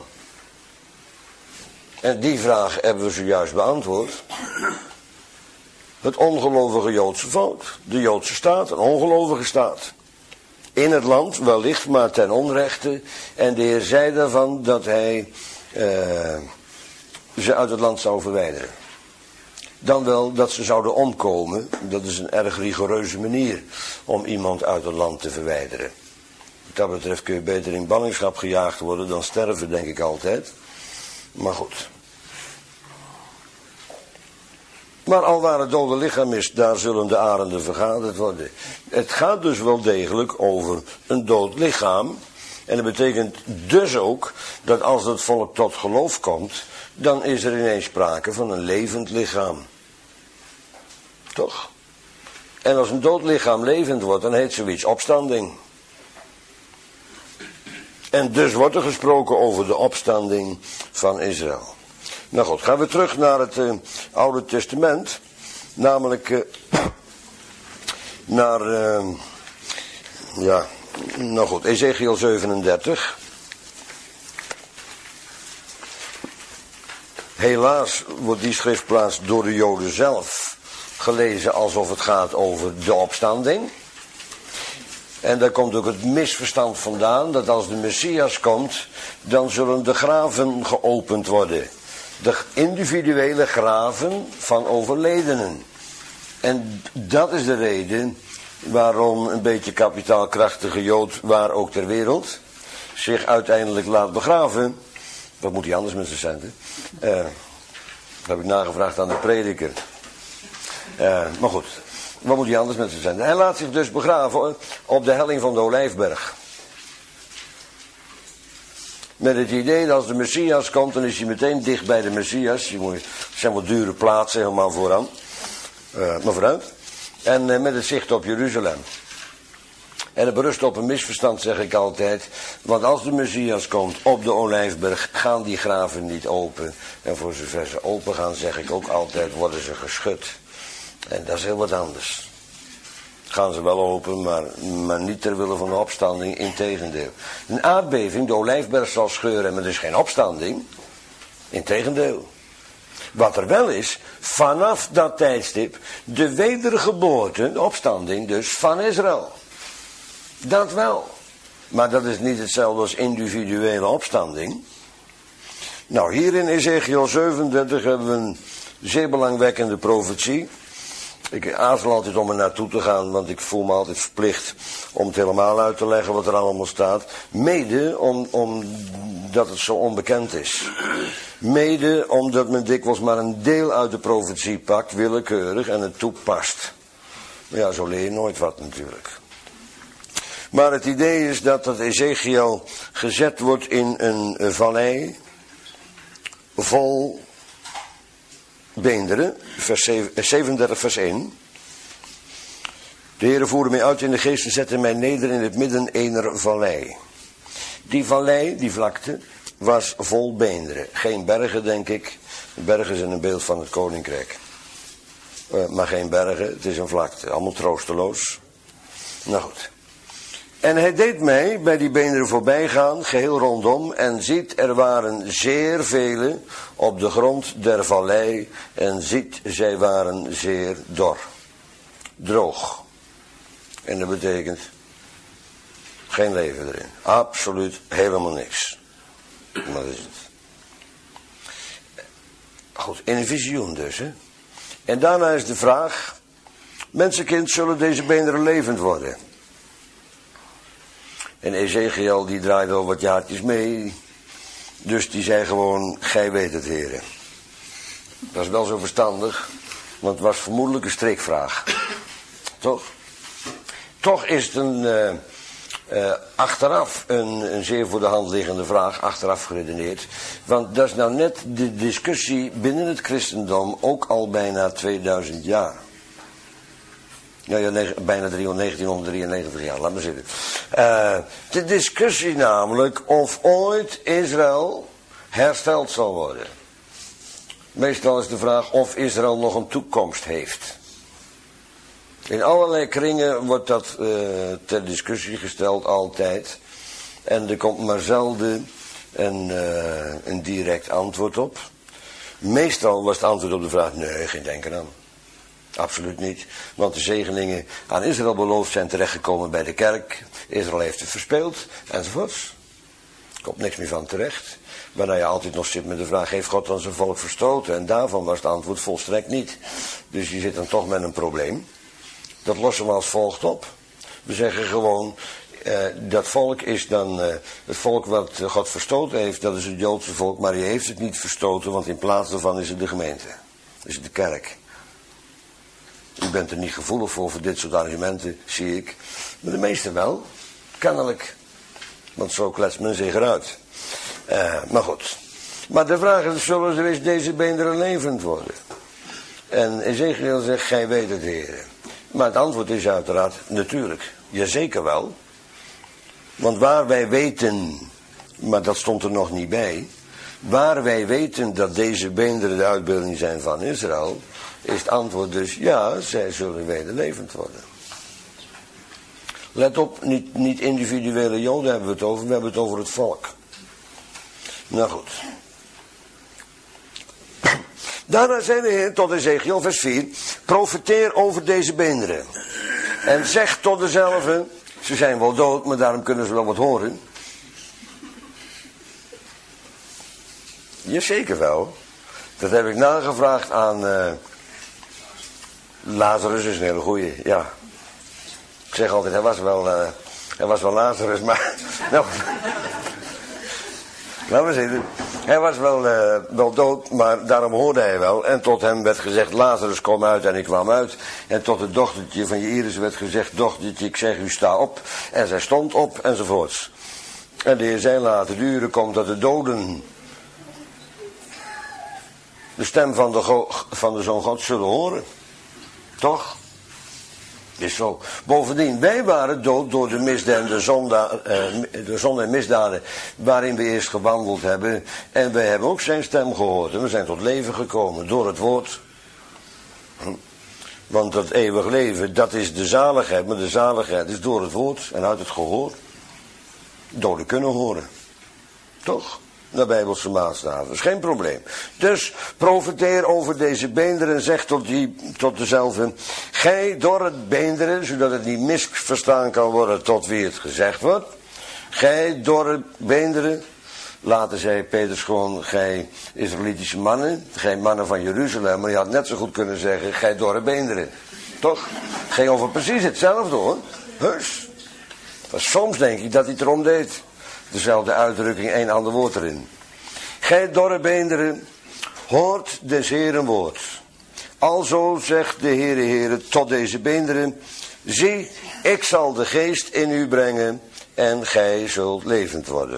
En die vraag hebben we zojuist beantwoord. Het ongelovige Joodse volk, de Joodse staat, een ongelovige staat. In het land wellicht, maar ten onrechte. En de Heer zei daarvan dat hij ze uit het land zou verwijderen. Dan wel dat ze zouden omkomen. Dat is een erg rigoureuze manier om iemand uit het land te verwijderen. Wat dat betreft kun je beter in ballingschap gejaagd worden dan sterven, denk ik altijd. Maar goed. Maar alwaar het dode lichaam is, daar zullen de arenden vergaderd worden. Het gaat dus wel degelijk over een dood lichaam. En dat betekent dus ook dat als het volk tot geloof komt, dan is er ineens sprake van een levend lichaam. Toch? En als een dood lichaam levend wordt, dan heet zoiets opstanding. En dus wordt er gesproken over de opstanding van Israël. Nou goed, gaan we terug naar het Oude Testament. Namelijk naar, nou goed, Ezekiel 37. Helaas wordt die schriftplaats door de Joden zelf gelezen alsof het gaat over de opstanding. En daar komt ook het misverstand vandaan dat als de Messias komt, dan zullen de graven geopend worden. De individuele graven van overledenen. En dat is de reden waarom een beetje kapitaalkrachtige Jood, waar ook ter wereld, zich uiteindelijk laat begraven. Wat moet hij anders met zijn centen? Dat heb ik nagevraagd aan de prediker. Maar goed, wat moet hij anders met zijn centen? Hij laat zich dus begraven op de helling van de Olijfberg. Met het idee dat als de Messias komt, dan is hij meteen dicht bij de Messias. Het zijn wel dure plaatsen helemaal vooraan. Maar vooruit. En met het zicht op Jeruzalem. En het berust op een misverstand, zeg ik altijd. Want als de Messias komt op de Olijfberg, gaan die graven niet open. En voor zover ze open gaan, zeg ik ook altijd, worden ze geschud. En dat is heel wat anders. Gaan ze wel open, maar niet ter wille van de opstanding, integendeel. Een aardbeving, de Olijfberg zal scheuren, maar er is geen opstanding. Integendeel. Wat er wel is, vanaf dat tijdstip, de wedergeboorte, de opstanding dus, van Israël. Dat wel. Maar dat is niet hetzelfde als individuele opstanding. Nou, hier in Ezechiel 37 hebben we een zeer belangwekkende profetie. Ik aarzel altijd om er naartoe te gaan, want ik voel me altijd verplicht om het helemaal uit te leggen wat er allemaal staat. Mede omdat het zo onbekend is. Mede omdat men dikwijls maar een deel uit de profetie pakt, willekeurig, en het toepast. Maar ja, zo leer je nooit wat natuurlijk. Maar het idee is dat Ezechiel gezet wordt in een vallei vol beenderen, 37 vers 1. De Heere voerde mij uit in de geest en zette mij neder in het midden ener vallei. Die vallei, die vlakte, was vol beenderen. Geen bergen, denk ik. Bergen zijn een beeld van het koninkrijk. Maar geen bergen, het is een vlakte. Allemaal troosteloos. Nou goed. En hij deed mij bij die beenderen voorbij gaan, geheel rondom, en ziet, er waren zeer vele op de grond der vallei, en ziet, zij waren zeer dor. Droog. En dat betekent geen leven erin. Absoluut helemaal niks. Maar dat is het. Goed, in een visioen dus, hè. En daarna is de vraag, mensenkind, zullen deze beenderen levend worden? En Ezechiel die draaide al wat jaartjes mee. Dus die zei gewoon, gij weet het, heren. Dat is wel zo verstandig. Want het was vermoedelijk een strikvraag. Toch? Toch is het achteraf een zeer voor de hand liggende vraag. Achteraf geredeneerd. Want dat is nou net de discussie binnen het christendom. Ook al bijna 2000 jaar. Ja, bijna 1993 jaar, laat maar zitten. De discussie namelijk of ooit Israël hersteld zal worden. Meestal is de vraag of Israël nog een toekomst heeft. In allerlei kringen wordt dat ter discussie gesteld, altijd. En er komt maar zelden een direct antwoord op. Meestal was het antwoord op de vraag, nee, geen denken aan. Absoluut niet, want de zegeningen aan Israël beloofd zijn terechtgekomen bij de kerk. Israël heeft het verspeeld, enzovoorts. Er komt niks meer van terecht. Waarna je altijd nog zit met de vraag, heeft God dan zijn volk verstoten? En daarvan was het antwoord volstrekt niet. Dus je zit dan toch met een probleem. Dat lossen we als volgt op. We zeggen gewoon, dat volk is dan, het volk wat God verstoten heeft, dat is het Joodse volk. Maar hij heeft het niet verstoten, want in plaats daarvan is het de gemeente. Is het de kerk. U bent er niet gevoelig voor dit soort argumenten, zie ik. Maar de meesten wel, kennelijk. Want zo kletst men zich eruit. Maar goed. Maar de vraag is, zullen deze beenderen levend worden? En Ezechiel zegt, gij weet het, heren. Maar het antwoord is uiteraard, natuurlijk. Jazeker wel. Want waar wij weten, maar dat stond er nog niet bij. Waar wij weten dat deze beenderen de uitbeelding zijn van Israël, is het antwoord dus, ja, zij zullen wederlevend worden. Let op, niet individuele Joden hebben we het over, we hebben het over het volk. Nou goed. Daarna zei de Heer tot Ezechiel, vers 4, profeteer over deze beenderen. En zeg tot dezelfde, ze zijn wel dood, maar daarom kunnen ze wel wat horen. Jazeker wel. Dat heb ik nagevraagd aan Lazarus, is een hele goeie, ja. Ik zeg altijd, hij was wel Lazarus, maar... Nou, laten we zeggen, hij was wel dood, maar daarom hoorde hij wel. En tot hem werd gezegd, Lazarus, kom uit, en hij kwam uit. En tot het dochtertje van Jairus werd gezegd, dochtertje, ik zeg u, sta op. En zij stond op, enzovoorts. En de Heer zei later, de uren komt dat de doden de stem van de Zoon God zullen horen. Toch? Is zo. Bovendien, wij waren dood door de misdaden, de zonde en misdaden waarin we eerst gewandeld hebben. En wij hebben ook zijn stem gehoord. En we zijn tot leven gekomen door het woord. Want dat eeuwig leven, dat is de zaligheid. Maar de zaligheid is door het woord en uit het gehoor. Doden kunnen horen. Toch? De Bijbelse maatstaven, is geen probleem. Dus profeteer over deze beenderen en zeg tot dezelfde, gij dorre beenderen, zodat het niet misverstaan kan worden tot wie het gezegd wordt. Gij dorre beenderen, later zei Petrus gewoon, gij Israëlitische mannen, gij mannen van Jeruzalem, maar je had net zo goed kunnen zeggen, gij dorre beenderen. Toch? Ging over precies hetzelfde hoor, heus. Maar soms denk ik dat hij het erom deed. Dezelfde uitdrukking, één ander woord erin. Gij dorre beenderen, hoort des Heeren woord. Alzo zegt de Heere tot deze beenderen, zie, ik zal de geest in u brengen en gij zult levend worden.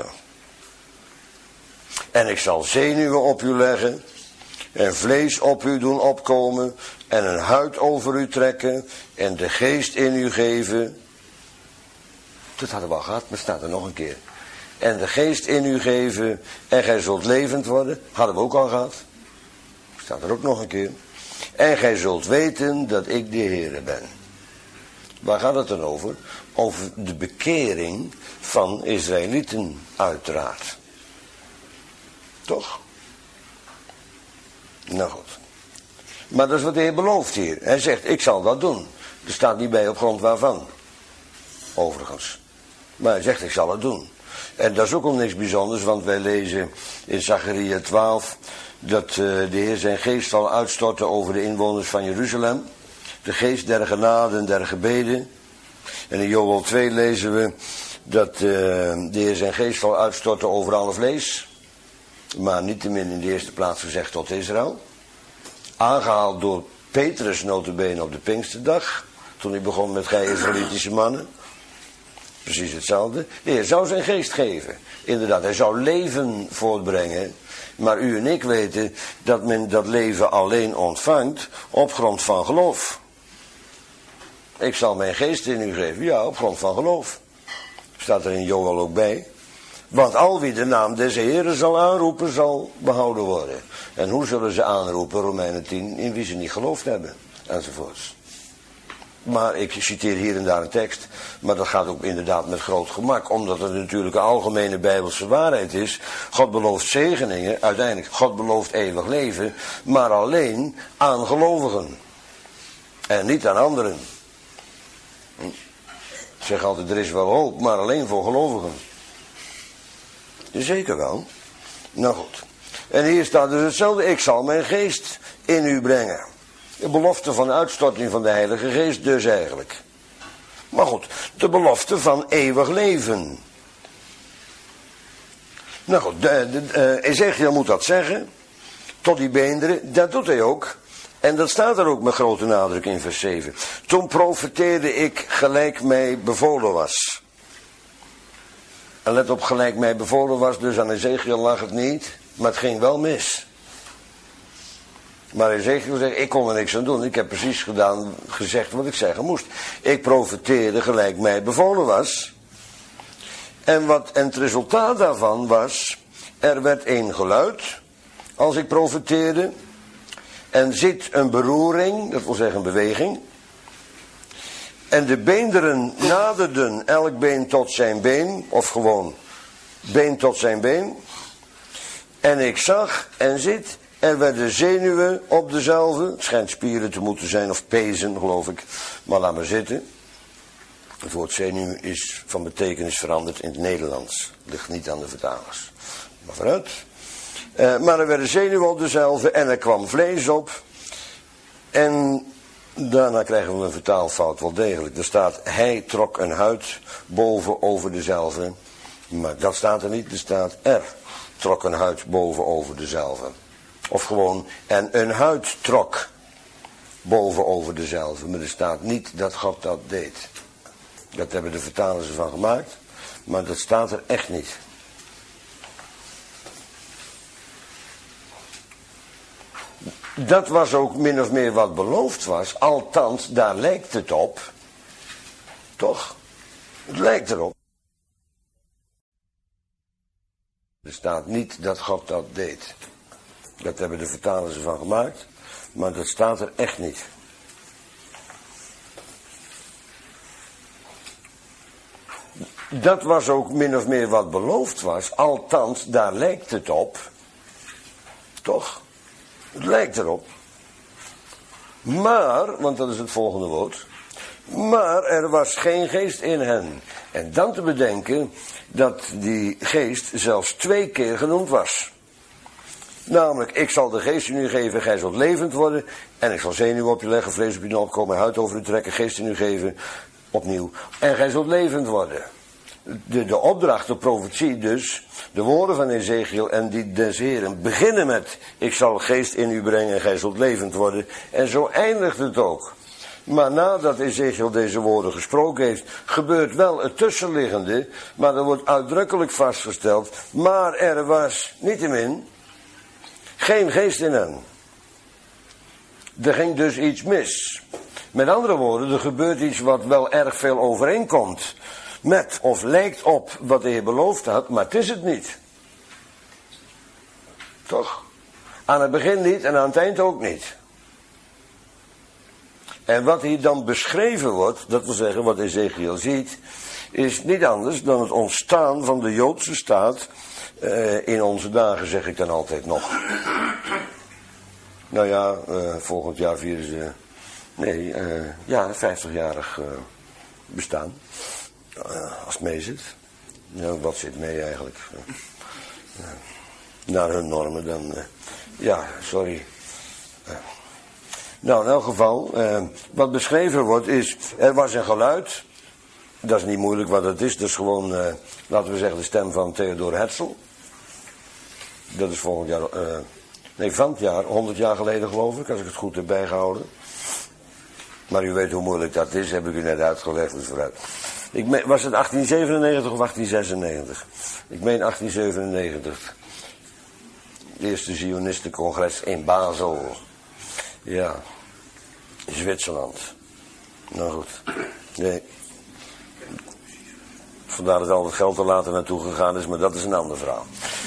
En ik zal zenuwen op u leggen en vlees op u doen opkomen en een huid over u trekken en de geest in u geven. Dat hadden we al gehad, maar staat er nog een keer. En de geest in u geven en gij zult levend worden. Hadden we ook al gehad. Staat er ook nog een keer. En gij zult weten dat ik de Heere ben. Waar gaat het dan over? Over de bekering van Israëlieten uiteraard. Toch? Nou goed. Maar dat is wat de Heer belooft hier. Hij zegt, ik zal dat doen. Er staat niet bij op grond waarvan. Overigens. Maar hij zegt, ik zal het doen. En dat is ook al niks bijzonders, want wij lezen in Zacharia 12 dat de Heer zijn geest zal uitstorten over de inwoners van Jeruzalem. De geest der genade en der gebeden. En in Joel 2 lezen we dat de Heer zijn geest zal uitstorten over alle vlees. Maar niettemin in de eerste plaats gezegd tot Israël. Aangehaald door Petrus notabene op de Pinksterdag. Toen hij begon met gij Israëlitische mannen. Precies hetzelfde. De Heer zou zijn geest geven. Inderdaad, hij zou leven voortbrengen. Maar u en ik weten dat men dat leven alleen ontvangt op grond van geloof. Ik zal mijn geest in u geven. Ja, op grond van geloof. Staat er in Joel ook bij. Want al wie de naam des Heeren zal aanroepen, zal behouden worden. En hoe zullen ze aanroepen, Romeinen 10, in wie ze niet geloofd hebben. Enzovoorts. Maar ik citeer hier en daar een tekst, maar dat gaat ook inderdaad met groot gemak, omdat het natuurlijk een algemene Bijbelse waarheid is. God belooft zegeningen, uiteindelijk, God belooft eeuwig leven, maar alleen aan gelovigen. En niet aan anderen. Ik zeg altijd, er is wel hoop, maar alleen voor gelovigen. Zeker wel. Nou goed. En hier staat dus hetzelfde, ik zal mijn geest in u brengen. De belofte van de uitstorting van de Heilige Geest dus eigenlijk. Maar goed, de belofte van eeuwig leven. Nou goed, Ezechiel moet dat zeggen. Tot die beenderen, dat doet hij ook. En dat staat er ook met grote nadruk in vers 7. Toen profeteerde ik gelijk mij bevolen was. En let op, gelijk mij bevolen was, dus aan Ezechiel lag het niet. Maar het ging wel mis. Maar Ezechiel zegt, ik kon er niks aan doen. Ik heb precies gezegd wat ik zeggen moest. Ik profeteerde gelijk mij bevolen was. En het resultaat daarvan was, er werd één geluid, als ik profeteerde. En ziet een beroering, dat wil zeggen een beweging. En de beenderen naderden elk been tot zijn been, of gewoon been tot zijn been. En ik zag en ziet Er werden zenuwen op dezelve. Het schijnt spieren te moeten zijn, of pezen, geloof ik. Maar laat maar zitten. Het woord zenuw is van betekenis veranderd in het Nederlands. Ligt niet aan de vertalers. Maar vooruit. Maar er werden zenuwen op dezelve en er kwam vlees op. En daarna krijgen we een vertaalfout wel degelijk. Er staat, hij trok een huid boven over dezelve. Maar dat staat er niet, er staat, er trok een huid boven over dezelve. Of gewoon, en een huid trok boven over dezelve. Maar er staat niet dat God dat deed. Dat hebben de vertalers ervan gemaakt. Maar dat staat er echt niet. Dat was ook min of meer wat beloofd was. Althans, daar lijkt het op. Toch? Het lijkt erop. Er staat niet dat God dat deed. Dat hebben de vertalers ervan gemaakt. Maar dat staat er echt niet. Dat was ook min of meer wat beloofd was. Althans, daar lijkt het op. Toch? Het lijkt erop. Maar, want dat is het volgende woord. Maar er was geen geest in hen. En dan te bedenken dat die geest zelfs 2 keer genoemd was. Namelijk, ik zal de geest in u geven, gij zult levend worden. En ik zal zenuwen op je leggen, vlees op je opkomen, huid over u trekken, geest in u geven. Opnieuw. En gij zult levend worden. De opdracht, de profetie dus, de woorden van Ezekiel en die des Heren beginnen met, ik zal geest in u brengen en gij zult levend worden. En zo eindigt het ook. Maar nadat Ezekiel deze woorden gesproken heeft, gebeurt wel het tussenliggende, maar er wordt uitdrukkelijk vastgesteld, maar er was niettemin geen geest in hen. Er ging dus iets mis. Met andere woorden, er gebeurt iets wat wel erg veel overeenkomt met of lijkt op wat de Heer beloofd had, maar het is het niet. Toch? Aan het begin niet en aan het eind ook niet. En wat hier dan beschreven wordt, dat wil zeggen wat Ezekiel ziet, is niet anders dan het ontstaan van de Joodse staat in onze dagen, zeg ik dan altijd nog. Nou ja, volgend jaar vieren ze, 50-jarig bestaan. Als het mee zit. Ja, wat zit mee eigenlijk? Naar hun normen dan. Nou, in elk geval, wat beschreven wordt is, er was een geluid. Dat is niet moeilijk wat het is. Dat is gewoon, laten we zeggen, de stem van Theodor Herzl. Dat is volgend jaar, van het jaar, 100 jaar geleden geloof ik, als ik het goed heb bijgehouden. Maar u weet hoe moeilijk dat is, heb ik u net uitgelegd, dus vooruit. Was het 1897 of 1896? Ik meen 1897. Het eerste Zionistencongres in Basel. Ja, Zwitserland. Nou goed, nee. Vandaar dat al het geld er later naartoe gegaan is, maar dat is een ander verhaal.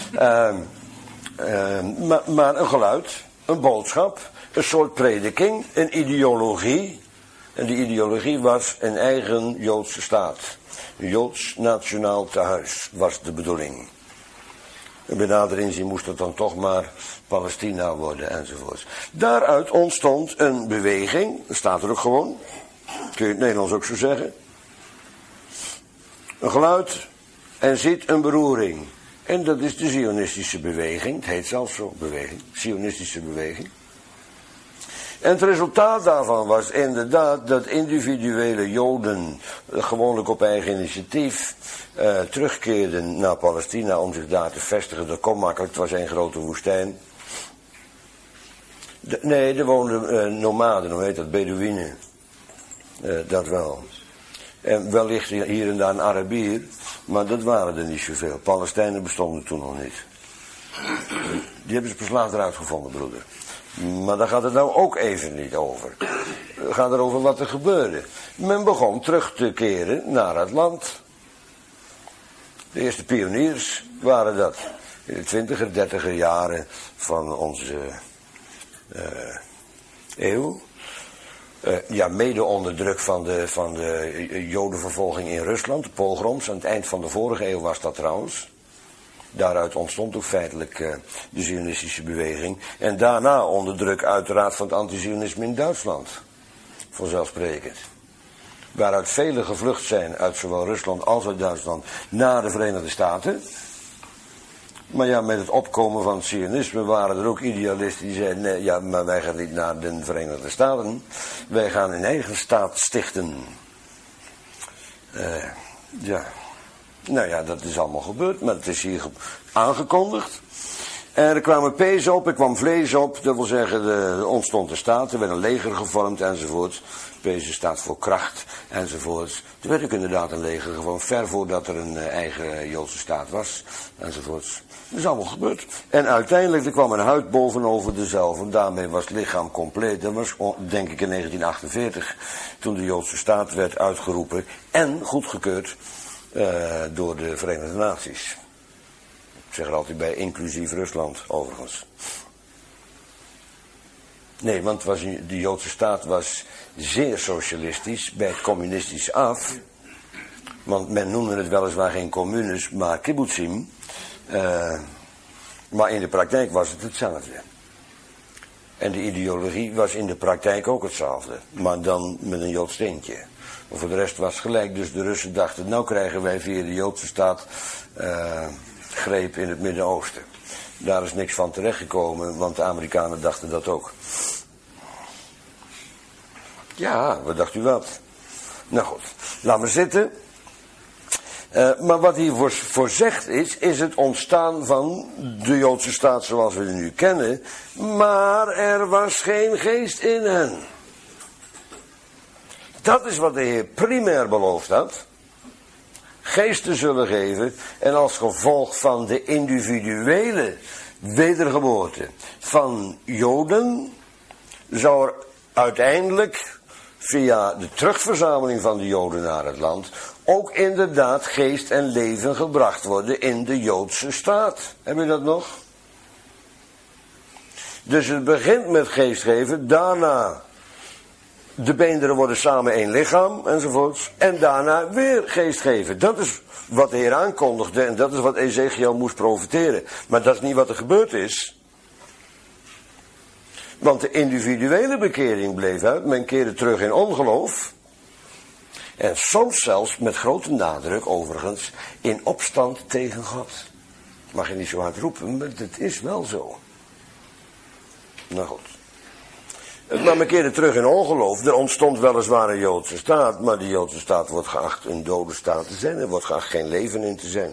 Maar een geluid, een boodschap, een soort prediking, een ideologie. En die ideologie was een eigen Joodse staat. Een Joods nationaal tehuis was de bedoeling. En bij nader inzien moest het dan toch maar Palestina worden enzovoort. Daaruit ontstond een beweging, dat staat er ook gewoon. Kun je in het Nederlands ook zo zeggen. Een geluid en ziet een beroering. En dat is de Zionistische beweging. Het heet zelfs zo, beweging. Zionistische beweging. En het resultaat daarvan was inderdaad dat individuele Joden gewoonlijk op eigen initiatief terugkeerden naar Palestina om zich daar te vestigen. Dat kon makkelijk, het was één grote woestijn. Er woonden nomaden, hoe heet dat, Bedouinen. Dat wel. En wellicht hier en daar een Arabier, maar dat waren er niet zoveel. Palestijnen bestonden toen nog niet. Die hebben ze pas later uitgevonden, broeder. Maar daar gaat het nou ook even niet over. Het gaat erover wat er gebeurde. Men begon terug te keren naar het land. De eerste pioniers waren dat. In de 20er, 30er jaren van onze eeuw. Mede onder druk van de jodenvervolging in Rusland. De pogroms. Aan het eind van de vorige eeuw was dat trouwens. Daaruit ontstond ook feitelijk de Zionistische beweging. En daarna onder druk uiteraard van het anti-Zionisme in Duitsland. Vanzelfsprekend. Waaruit velen gevlucht zijn uit zowel Rusland als uit Duitsland naar de Verenigde Staten. Maar ja, met het opkomen van het Zionisme waren er ook idealisten die zeiden, nee, ja, maar wij gaan niet naar de Verenigde Staten. Wij gaan een eigen staat stichten. Ja, nou ja, dat is allemaal gebeurd, maar het is hier aangekondigd. En er kwamen pees op, er kwam vlees op, dat wil zeggen, er ontstond een staat, er werd een leger gevormd enzovoort. Pees staat voor kracht enzovoort. Er werd ook inderdaad een leger gevormd, ver voordat er een eigen Joodse staat was enzovoort. Dat is allemaal gebeurd. En uiteindelijk er kwam een huid bovenover dezelfde. Daarmee was het lichaam compleet. Dat was denk ik in 1948. Toen de Joodse staat werd uitgeroepen. En goedgekeurd door de Verenigde Naties. Ik zeg er altijd bij, inclusief Rusland overigens. Nee, want de Joodse staat was zeer socialistisch. Bij het communistisch af. Want men noemde het weliswaar geen communes, maar kibbutzim. Maar in de praktijk was het hetzelfde. En de ideologie was in de praktijk ook hetzelfde. Maar dan met een Joods tintje. Maar voor de rest was het gelijk. Dus de Russen dachten, nou krijgen wij via de Joodse staat greep in het Midden-Oosten. Daar is niks van terechtgekomen, want de Amerikanen dachten dat ook. Ja, wat dacht u wat? Nou goed, laat maar zitten. Maar wat hier voor zegt is het ontstaan van de Joodse staat zoals we die nu kennen. Maar er was geen geest in hen. Dat is wat de Heer primair beloofd had. Geest te zullen geven. En als gevolg van de individuele wedergeboorte van Joden zou er uiteindelijk via de terugverzameling van de Joden naar het land ook inderdaad geest en leven gebracht worden in de Joodse staat. Heb je dat nog? Dus het begint met geest geven, daarna de beenderen worden samen één lichaam enzovoorts. En daarna weer geest geven. Dat is wat de Heer aankondigde en dat is wat Ezechiel moest profeteren. Maar dat is niet wat er gebeurd is. Want de individuele bekering bleef uit. Men keerde terug in ongeloof. En soms zelfs met grote nadruk overigens in opstand tegen God. Mag je niet zo hard roepen, maar het is wel zo. Nou goed. Maar men keerde terug in ongeloof. Er ontstond weliswaar een Joodse staat, maar die Joodse staat wordt geacht een dode staat te zijn. Er wordt geacht geen leven in te zijn.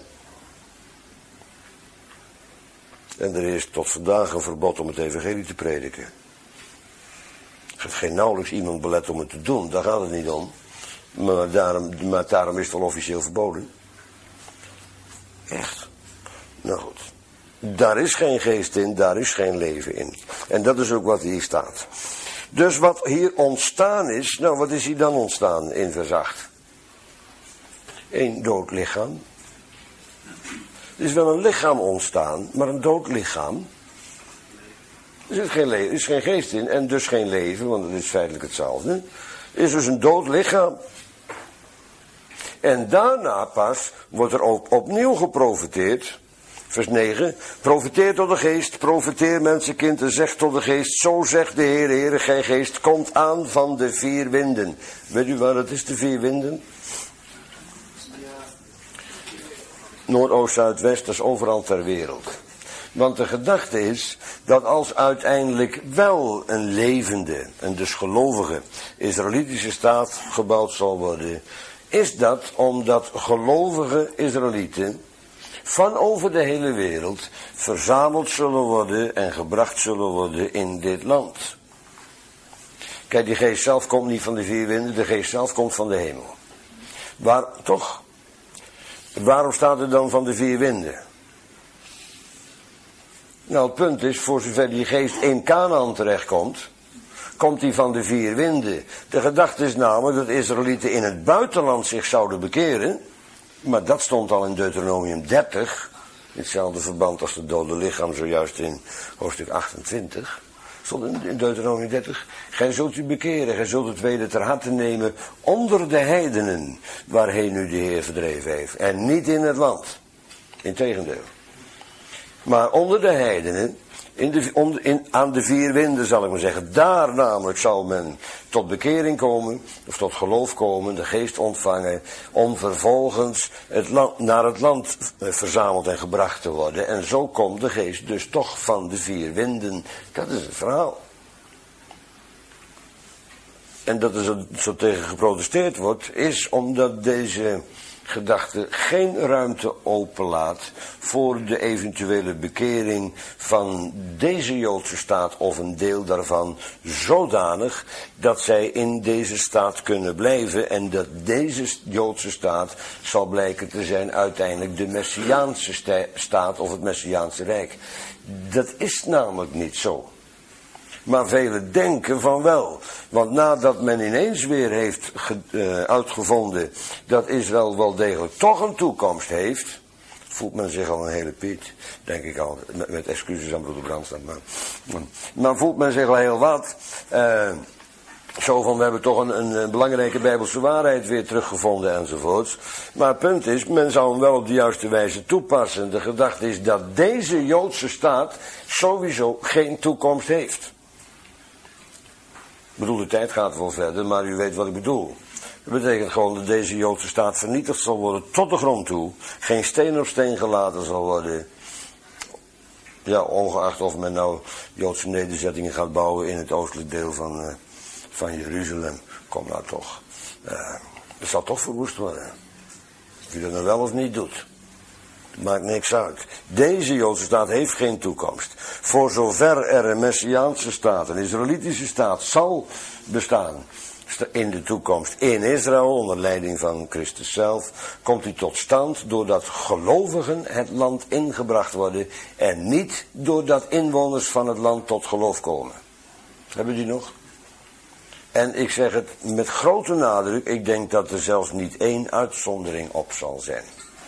En er is tot vandaag een verbod om het evangelie te prediken. Er heeft geen nauwelijks iemand belet om het te doen, daar gaat het niet om. Maar daarom is het wel officieel verboden. Echt. Nou goed. Daar is geen geest in, daar is geen leven in. En dat is ook wat hier staat. Dus wat hier ontstaan is, nou wat is hier dan ontstaan in vers 8? Een dood lichaam. Er is wel een lichaam ontstaan, maar een dood lichaam. Er is geen geest in en dus geen leven, want het is feitelijk hetzelfde. Er is dus een dood lichaam. En daarna pas wordt er opnieuw geprofeteerd. Vers 9. Profeteer tot de geest, profeteer mensenkind en zeg tot de geest. Zo zegt de Heer, Heere, gij geest, komt aan van de vier winden. Weet u waar het is, de vier winden? Noord, Oost, Zuid, West, dat is overal ter wereld. Want de gedachte is dat als uiteindelijk wel een levende en dus gelovige Israëlitische staat gebouwd zal worden, is dat omdat gelovige Israëlieten van over de hele wereld verzameld zullen worden en gebracht zullen worden in dit land. Kijk, die geest zelf komt niet van de vier winden, de geest zelf komt van de hemel. Toch? Waarom staat er dan van de vier winden? Nou, het punt is, voor zover die geest in Kanaan terechtkomt, komt die van de vier winden. De gedachte is namelijk dat Israëlieten in het buitenland zich zouden bekeren. Maar dat stond al in Deuteronomium 30. In hetzelfde verband als het dode lichaam zojuist in hoofdstuk 28. Stond in Deuteronomium 30. Gij zult u bekeren, gij zult het weder ter harte nemen onder de heidenen waarheen u de Heer verdreven heeft. En niet in het land. Integendeel. Maar onder de heidenen, aan de vier winden zal ik maar zeggen, daar namelijk zal men tot bekering komen, of tot geloof komen, de geest ontvangen, om vervolgens naar het land verzameld en gebracht te worden. En zo komt de geest dus toch van de vier winden. Dat is het verhaal. En dat er zo tegen geprotesteerd wordt, is omdat deze gedachte geen ruimte openlaat voor de eventuele bekering van deze Joodse staat of een deel daarvan zodanig dat zij in deze staat kunnen blijven en dat deze Joodse staat zal blijken te zijn uiteindelijk de Messiaanse staat of het Messiaanse Rijk. Dat is namelijk niet zo. Maar velen denken van wel. Want nadat men ineens weer heeft uitgevonden dat Israël wel degelijk toch een toekomst heeft, voelt men zich al een hele piet, denk ik al, met excuses aan broeder Brandstad. Maar voelt men zich al heel wat. Zo van, we hebben toch een belangrijke Bijbelse waarheid weer teruggevonden enzovoorts. Maar het punt is, men zou hem wel op de juiste wijze toepassen. De gedachte is dat deze Joodse staat sowieso geen toekomst heeft. Ik bedoel, de tijd gaat wel verder, maar u weet wat ik bedoel. Dat betekent gewoon dat deze Joodse staat vernietigd zal worden tot de grond toe. Geen steen op steen gelaten zal worden. Ja, ongeacht of men nou Joodse nederzettingen gaat bouwen in het oostelijk deel van Jeruzalem. Kom nou toch. Het zal toch verwoest worden. Of je dat nou wel of niet doet. Maakt niks uit. Deze Joodse staat heeft geen toekomst. Voor zover er een Messiaanse staat, een Israëlitische staat zal bestaan in de toekomst in Israël, onder leiding van Christus zelf, komt die tot stand doordat gelovigen het land ingebracht worden en niet doordat inwoners van het land tot geloof komen. Hebben die nog? En ik zeg het met grote nadruk, ik denk dat er zelfs niet één uitzondering op zal zijn.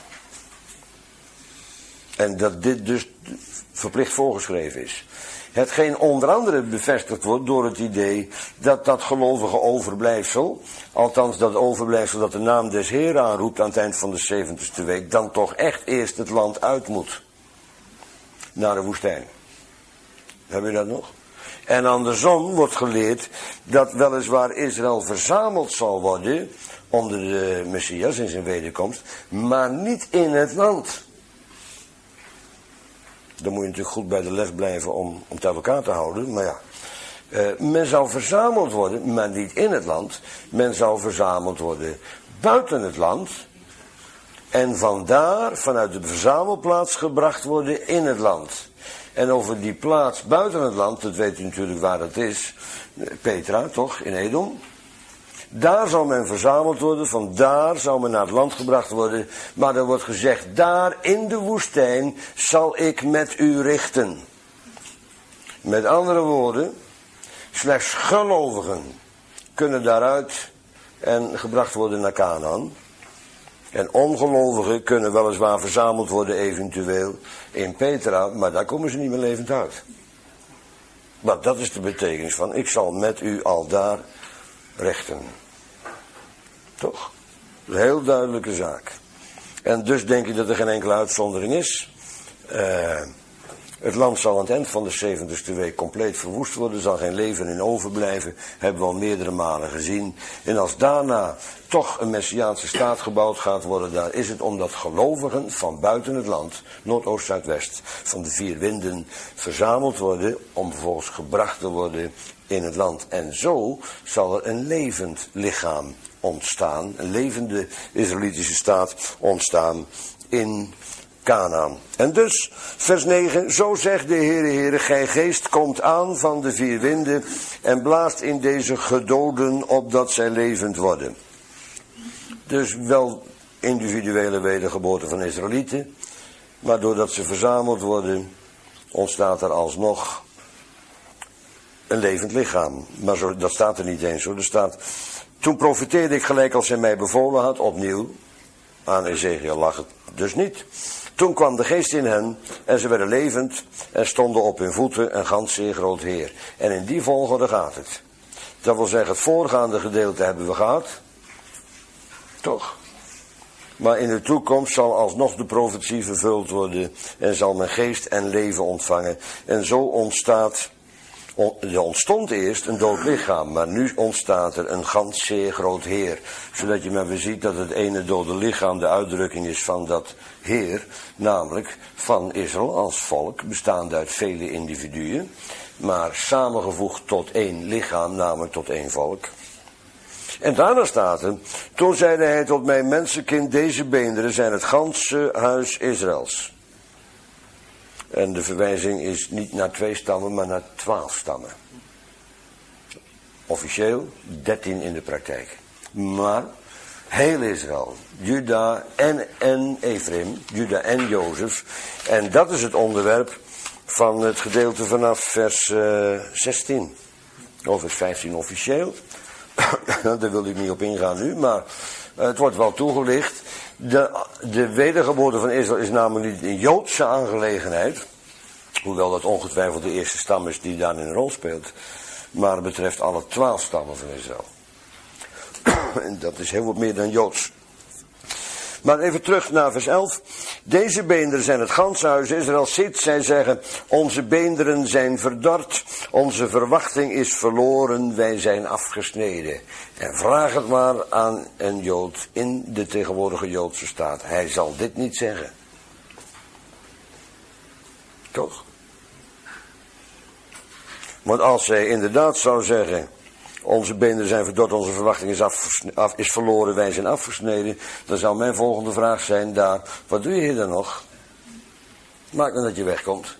En dat dit dus verplicht voorgeschreven is. Hetgeen onder andere bevestigd wordt door het idee dat dat gelovige overblijfsel, althans dat overblijfsel dat de naam des Heeren aanroept aan het eind van de 70ste week, dan toch echt eerst het land uit moet. Naar de woestijn. Heb je dat nog? En andersom wordt geleerd dat weliswaar Israël verzameld zal worden onder de Messias in zijn wederkomst, maar niet in het land. Dan moet je natuurlijk goed bij de les blijven om het uit elkaar te houden. Maar ja, men zou verzameld worden, maar niet in het land. Men zou verzameld worden buiten het land. En vandaar, vanuit de verzamelplaats, gebracht worden in het land. En over die plaats buiten het land, dat weet u natuurlijk waar dat is. Petra, toch, in Edom. Daar zal men verzameld worden, vandaar zal men naar het land gebracht worden. Maar er wordt gezegd, daar in de woestijn zal ik met u richten. Met andere woorden, slechts gelovigen kunnen daaruit en gebracht worden naar Kanaan. En ongelovigen kunnen weliswaar verzameld worden eventueel in Petra, maar daar komen ze niet meer levend uit. Maar dat is de betekenis van, ik zal met u al daar richten. Toch? Een heel duidelijke zaak. En dus denk ik dat er geen enkele uitzondering is. Het land zal aan het eind van de 70ste week compleet verwoest worden. Er zal geen leven in overblijven. Hebben we al meerdere malen gezien. En als daarna toch een Messiaanse staat gebouwd gaat worden, daar is het omdat gelovigen van buiten het land, Noordoost, Zuidwest, van de vier winden verzameld worden om vervolgens gebracht te worden in het land. En zo zal er een levend lichaam ontstaan, een levende Israëlitische staat ontstaan in Kanaan. En dus, vers 9, zo zegt de Heere, gij geest komt aan van de vier winden en blaast in deze gedoden opdat zij levend worden. Dus wel individuele wedergeboorte van Israëlieten, maar doordat ze verzameld worden, ontstaat er alsnog een levend lichaam. Maar zo, dat staat er niet eens hoor. Er staat, toen profeteerde ik gelijk als hij mij bevolen had, opnieuw. Aan Ezekiel lag het dus niet. Toen kwam de geest in hen en ze werden levend en stonden op hun voeten een gans zeer groot heer. En in die volgorde gaat het. Dat wil zeggen, het voorgaande gedeelte hebben we gehad. Toch? Maar in de toekomst zal alsnog de profetie vervuld worden en zal men geest en leven ontvangen. En zo ontstond eerst een dood lichaam, maar nu ontstaat er een gans zeer groot Heer. Zodat je maar weer ziet dat het ene dode lichaam de uitdrukking is van dat Heer, namelijk van Israël als volk, bestaande uit vele individuen, maar samengevoegd tot één lichaam, namelijk tot één volk. En daarna staat er, toen zeide hij tot mijn mensenkind, deze beenderen zijn het ganse huis Israëls. En de verwijzing is niet naar 2 stammen, maar naar 12 stammen. Officieel 13 in de praktijk. Maar heel Israël, Juda en Ephraim, Juda en Jozef. En dat is het onderwerp van het gedeelte vanaf vers 16. Of vers 15 officieel. Daar wil ik niet op ingaan nu, maar het wordt wel toegelicht. De wedergeboorte van Israël is namelijk niet een Joodse aangelegenheid. Hoewel dat ongetwijfeld de eerste stam is die daarin een rol speelt. Maar het betreft alle 12 stammen van Israël. En dat is heel wat meer dan Joods. Maar even terug naar vers 11. Deze beenderen zijn het ganse huis Israël. Ziet, zij zeggen, onze beenderen zijn verdord. Onze verwachting is verloren, wij zijn afgesneden. En vraag het maar aan een Jood in de tegenwoordige Joodse staat. Hij zal dit niet zeggen. Toch? Want als zij inderdaad zou zeggen, onze beenderen zijn verdord, onze verwachting is verloren, wij zijn afgesneden, dan zou mijn volgende vraag zijn daar, wat doe je hier dan nog? Maak dan dat je wegkomt.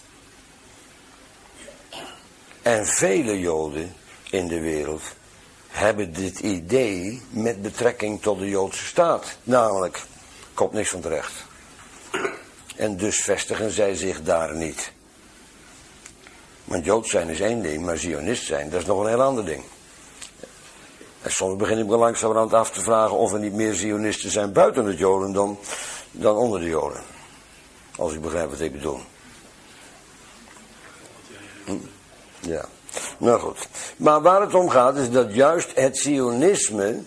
En vele Joden in de wereld hebben dit idee met betrekking tot de Joodse staat. Namelijk, komt niks van terecht. En dus vestigen zij zich daar niet. Want Jood zijn is één ding, maar Zionist zijn, dat is nog een heel ander ding. En soms begin ik me langzamerhand af te vragen of er niet meer Zionisten zijn buiten het Joden dan onder de Joden. Als ik begrijp wat ik bedoel. Ja, nou goed. Maar waar het om gaat is dat juist het Zionisme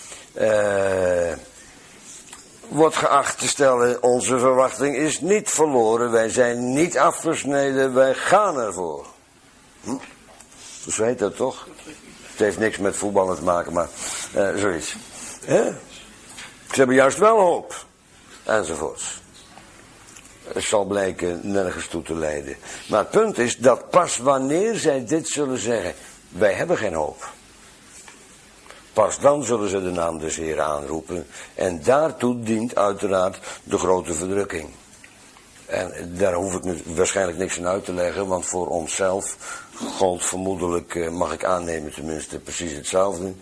wordt geacht te stellen, onze verwachting is niet verloren, wij zijn niet afgesneden, wij gaan ervoor. Dus weet dat toch? Het heeft niks met voetballen te maken, maar zoiets. Ze hebben juist wel hoop. Enzovoorts. Het zal blijken nergens toe te leiden. Maar het punt is dat pas wanneer zij dit zullen zeggen, wij hebben geen hoop. Pas dan zullen ze de naam des Heeren aanroepen. En daartoe dient uiteraard de grote verdrukking. En daar hoef ik nu waarschijnlijk niks aan uit te leggen, want voor onszelf gold vermoedelijk, mag ik aannemen tenminste, precies hetzelfde.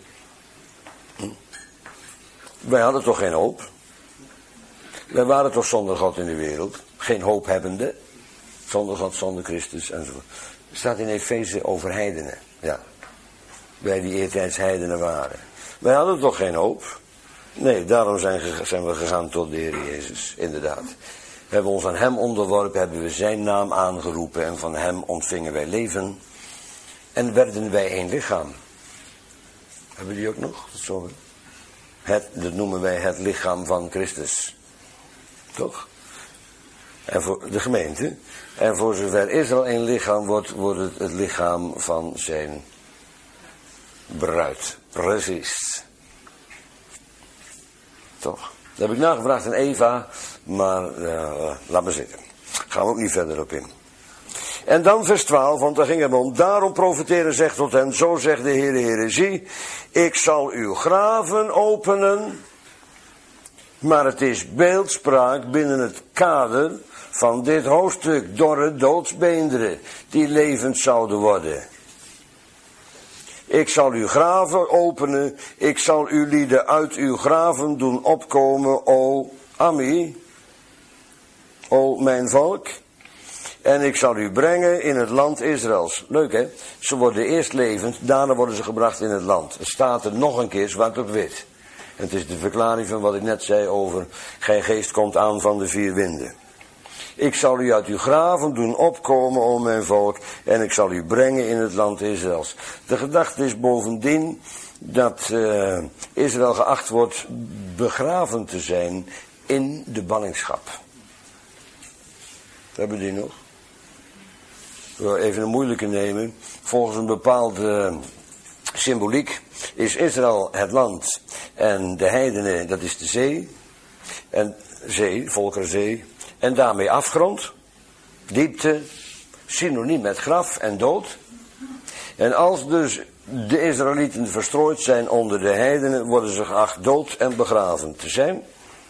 Wij hadden toch geen hoop? Wij waren toch zonder God in de wereld? Geen hoop hebbende? Zonder God, zonder Christus enzovoort. Het staat in Efeze over heidenen, ja. Wij die eertijds heidenen waren. Wij hadden toch geen hoop? Nee, daarom zijn we gegaan tot de Heer Jezus, inderdaad. We hebben ons aan hem onderworpen, hebben we zijn naam aangeroepen en van hem ontvingen wij leven. En werden wij één lichaam. Hebben die ook nog? Dat noemen wij het lichaam van Christus. Toch? En voor de gemeente. En voor zover Israël één lichaam wordt, wordt het lichaam van zijn bruid. Precies. Toch? Dat heb ik nagevraagd aan Eva, maar laat maar zitten. Gaan we ook niet verder op in. En dan vers 12, want daar ging het om. Daarom profeteren zegt tot hen, zo zegt de Heere, zie, ik zal uw graven openen. Maar het is beeldspraak binnen het kader van dit hoofdstuk. Dorre doodsbeenderen die levend zouden worden. Ik zal uw graven openen. Ik zal uw lieden uit uw graven doen opkomen, o Ami. O mijn volk. En ik zal u brengen in het land Israëls. Leuk hè? Ze worden eerst levend, daarna worden ze gebracht in het land. Het staat er nog een keer zwart op wit. En het is de verklaring van wat ik net zei over, geen geest komt aan van de 4 winden. Ik zal u uit uw graven doen opkomen, o mijn volk, en ik zal u brengen in het land Israëls. De gedachte is bovendien dat Israël geacht wordt begraven te zijn in de ballingschap. Hebben we die nog? Ik wil even een moeilijke nemen. Volgens een bepaalde symboliek is Israël het land en de heidenen, dat is de zee. En zee, volkerenzee. En daarmee afgrond, diepte, synoniem met graf en dood. En als dus de Israëlieten verstrooid zijn onder de heidenen, worden ze geacht dood en begraven te zijn.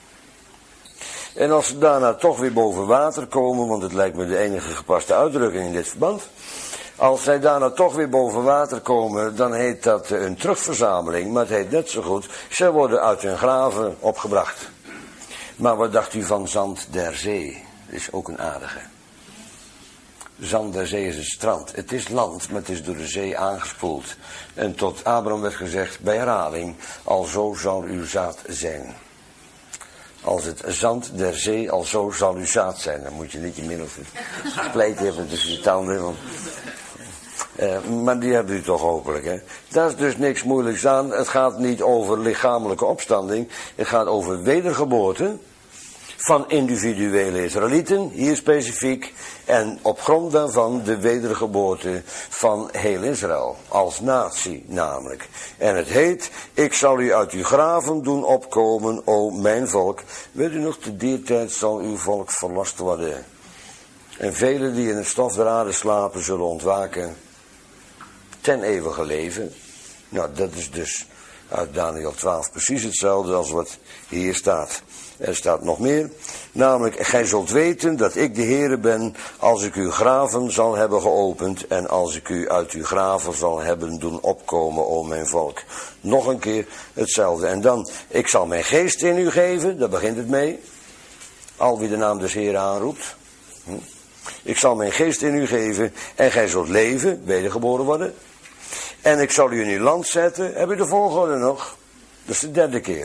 En als ze daarna toch weer boven water komen, want het lijkt me de enige gepaste uitdrukking in dit verband. Als zij daarna toch weer boven water komen, dan heet dat een terugverzameling. Maar het heet net zo goed, zij worden uit hun graven opgebracht. Maar wat dacht u van Zand der Zee? Dat is ook een aardige. Zand der Zee is het strand. Het is land, maar het is door de zee aangespoeld. En tot Abraham werd gezegd, bij herhaling, alzo zal uw zaad zijn. Als het zand der zee, alzo zal uw zaad zijn. Dan moet je niet je middel gespleet hebben tussen je tanden. Want, maar die hebben u toch hopelijk. Hè? Daar is dus niks moeilijks aan. Het gaat niet over lichamelijke opstanding. Het gaat over wedergeboorte van individuele Israëlieten, hier specifiek. En op grond daarvan de wedergeboorte van heel Israël. Als natie namelijk. En het heet, ik zal u uit uw graven doen opkomen, o mijn volk. Weet u nog, te die tijd zal uw volk verlost worden. En velen die in het stof der aarde slapen zullen ontwaken ten eeuwige leven. Nou, dat is dus uit Daniel 12 precies hetzelfde als wat hier staat. Er staat nog meer, namelijk, gij zult weten dat ik de Heere ben, als ik uw graven zal hebben geopend en als ik u uit uw graven zal hebben doen opkomen, o mijn volk. Nog een keer hetzelfde. En dan, ik zal mijn geest in u geven, daar begint het mee. Al wie de naam des Heeren aanroept. Ik zal mijn geest in u geven en gij zult leven, wedergeboren worden. En ik zal u in uw land zetten. Heb je de volgorde nog? Dat is de derde keer.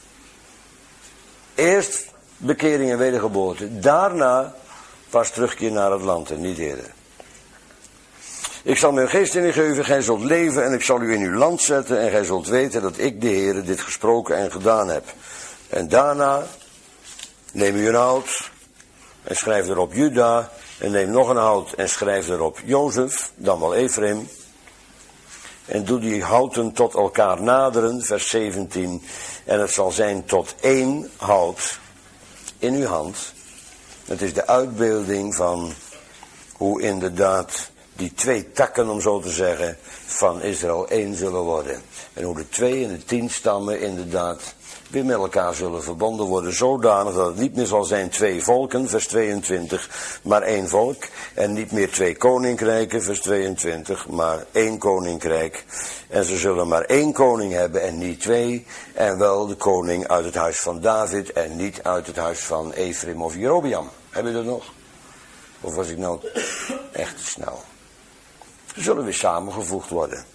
Eerst bekering en wedergeboorte. Daarna pas terugkeer naar het land en niet eerder. Ik zal mijn geest in u geven, gij zult leven en ik zal u in uw land zetten en gij zult weten dat ik de Heere dit gesproken en gedaan heb. En daarna neem u een hout en schrijf erop Juda en neem nog een hout en schrijf erop Jozef, dan wel Ephraim. En doe die houten tot elkaar naderen, vers 17. En het zal zijn tot één hout in uw hand. Het is de uitbeelding van hoe inderdaad die twee takken, om zo te zeggen, van Israël één zullen worden. En hoe de 2 en de 10 stammen inderdaad weer met elkaar zullen verbonden worden. Zodanig dat het niet meer zal zijn 2 volken, vers 22, maar 1 volk. En niet meer 2 koninkrijken, vers 22, maar 1 koninkrijk. En ze zullen maar 1 koning hebben en niet 2. En wel de koning uit het huis van David en niet uit het huis van Ephraim of Jerobeam. Heb je dat nog? Of was ik nou echt te snel? Ze zullen weer samengevoegd worden.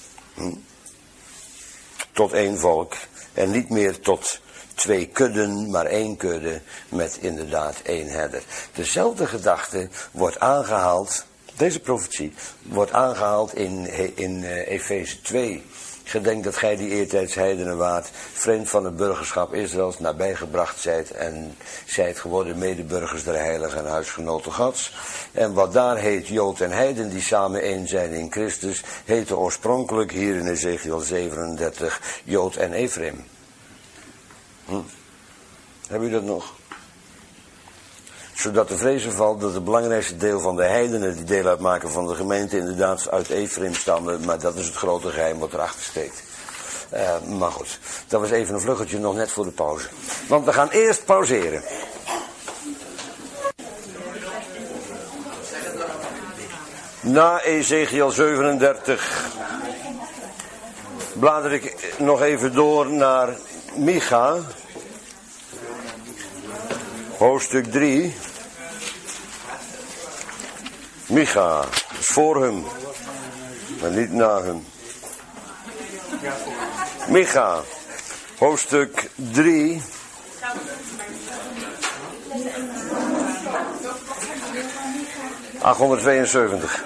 Tot 1 volk. En niet meer tot 2 kudden, maar 1 kudde met inderdaad 1 herder. Dezelfde gedachte wordt aangehaald, deze profetie, wordt aangehaald in Efeze 2. Gedenk dat gij die eertijds heidenen waart, vreemd van het burgerschap Israëls, nabijgebracht zijt en zijt geworden medeburgers der heiligen en huisgenoten Gods. En wat daar heet Jood en heiden, die samen één zijn in Christus, heette oorspronkelijk hier in Ezekiel 37 Jood en Ephraim. Heb u dat nog? Zodat de vrezen valt dat het belangrijkste deel van de heidenen die deel uitmaken van de gemeente inderdaad uit Ephraim stammen, maar dat is het grote geheim wat erachter steekt. Maar goed, dat was even een vluggetje nog net voor de pauze. Want we gaan eerst pauzeren. Na Ezekiel 37 blader ik nog even door naar Micha, hoofdstuk 3. Micha, is voor hem, maar niet na hem. Micha, hoofdstuk 3. 872.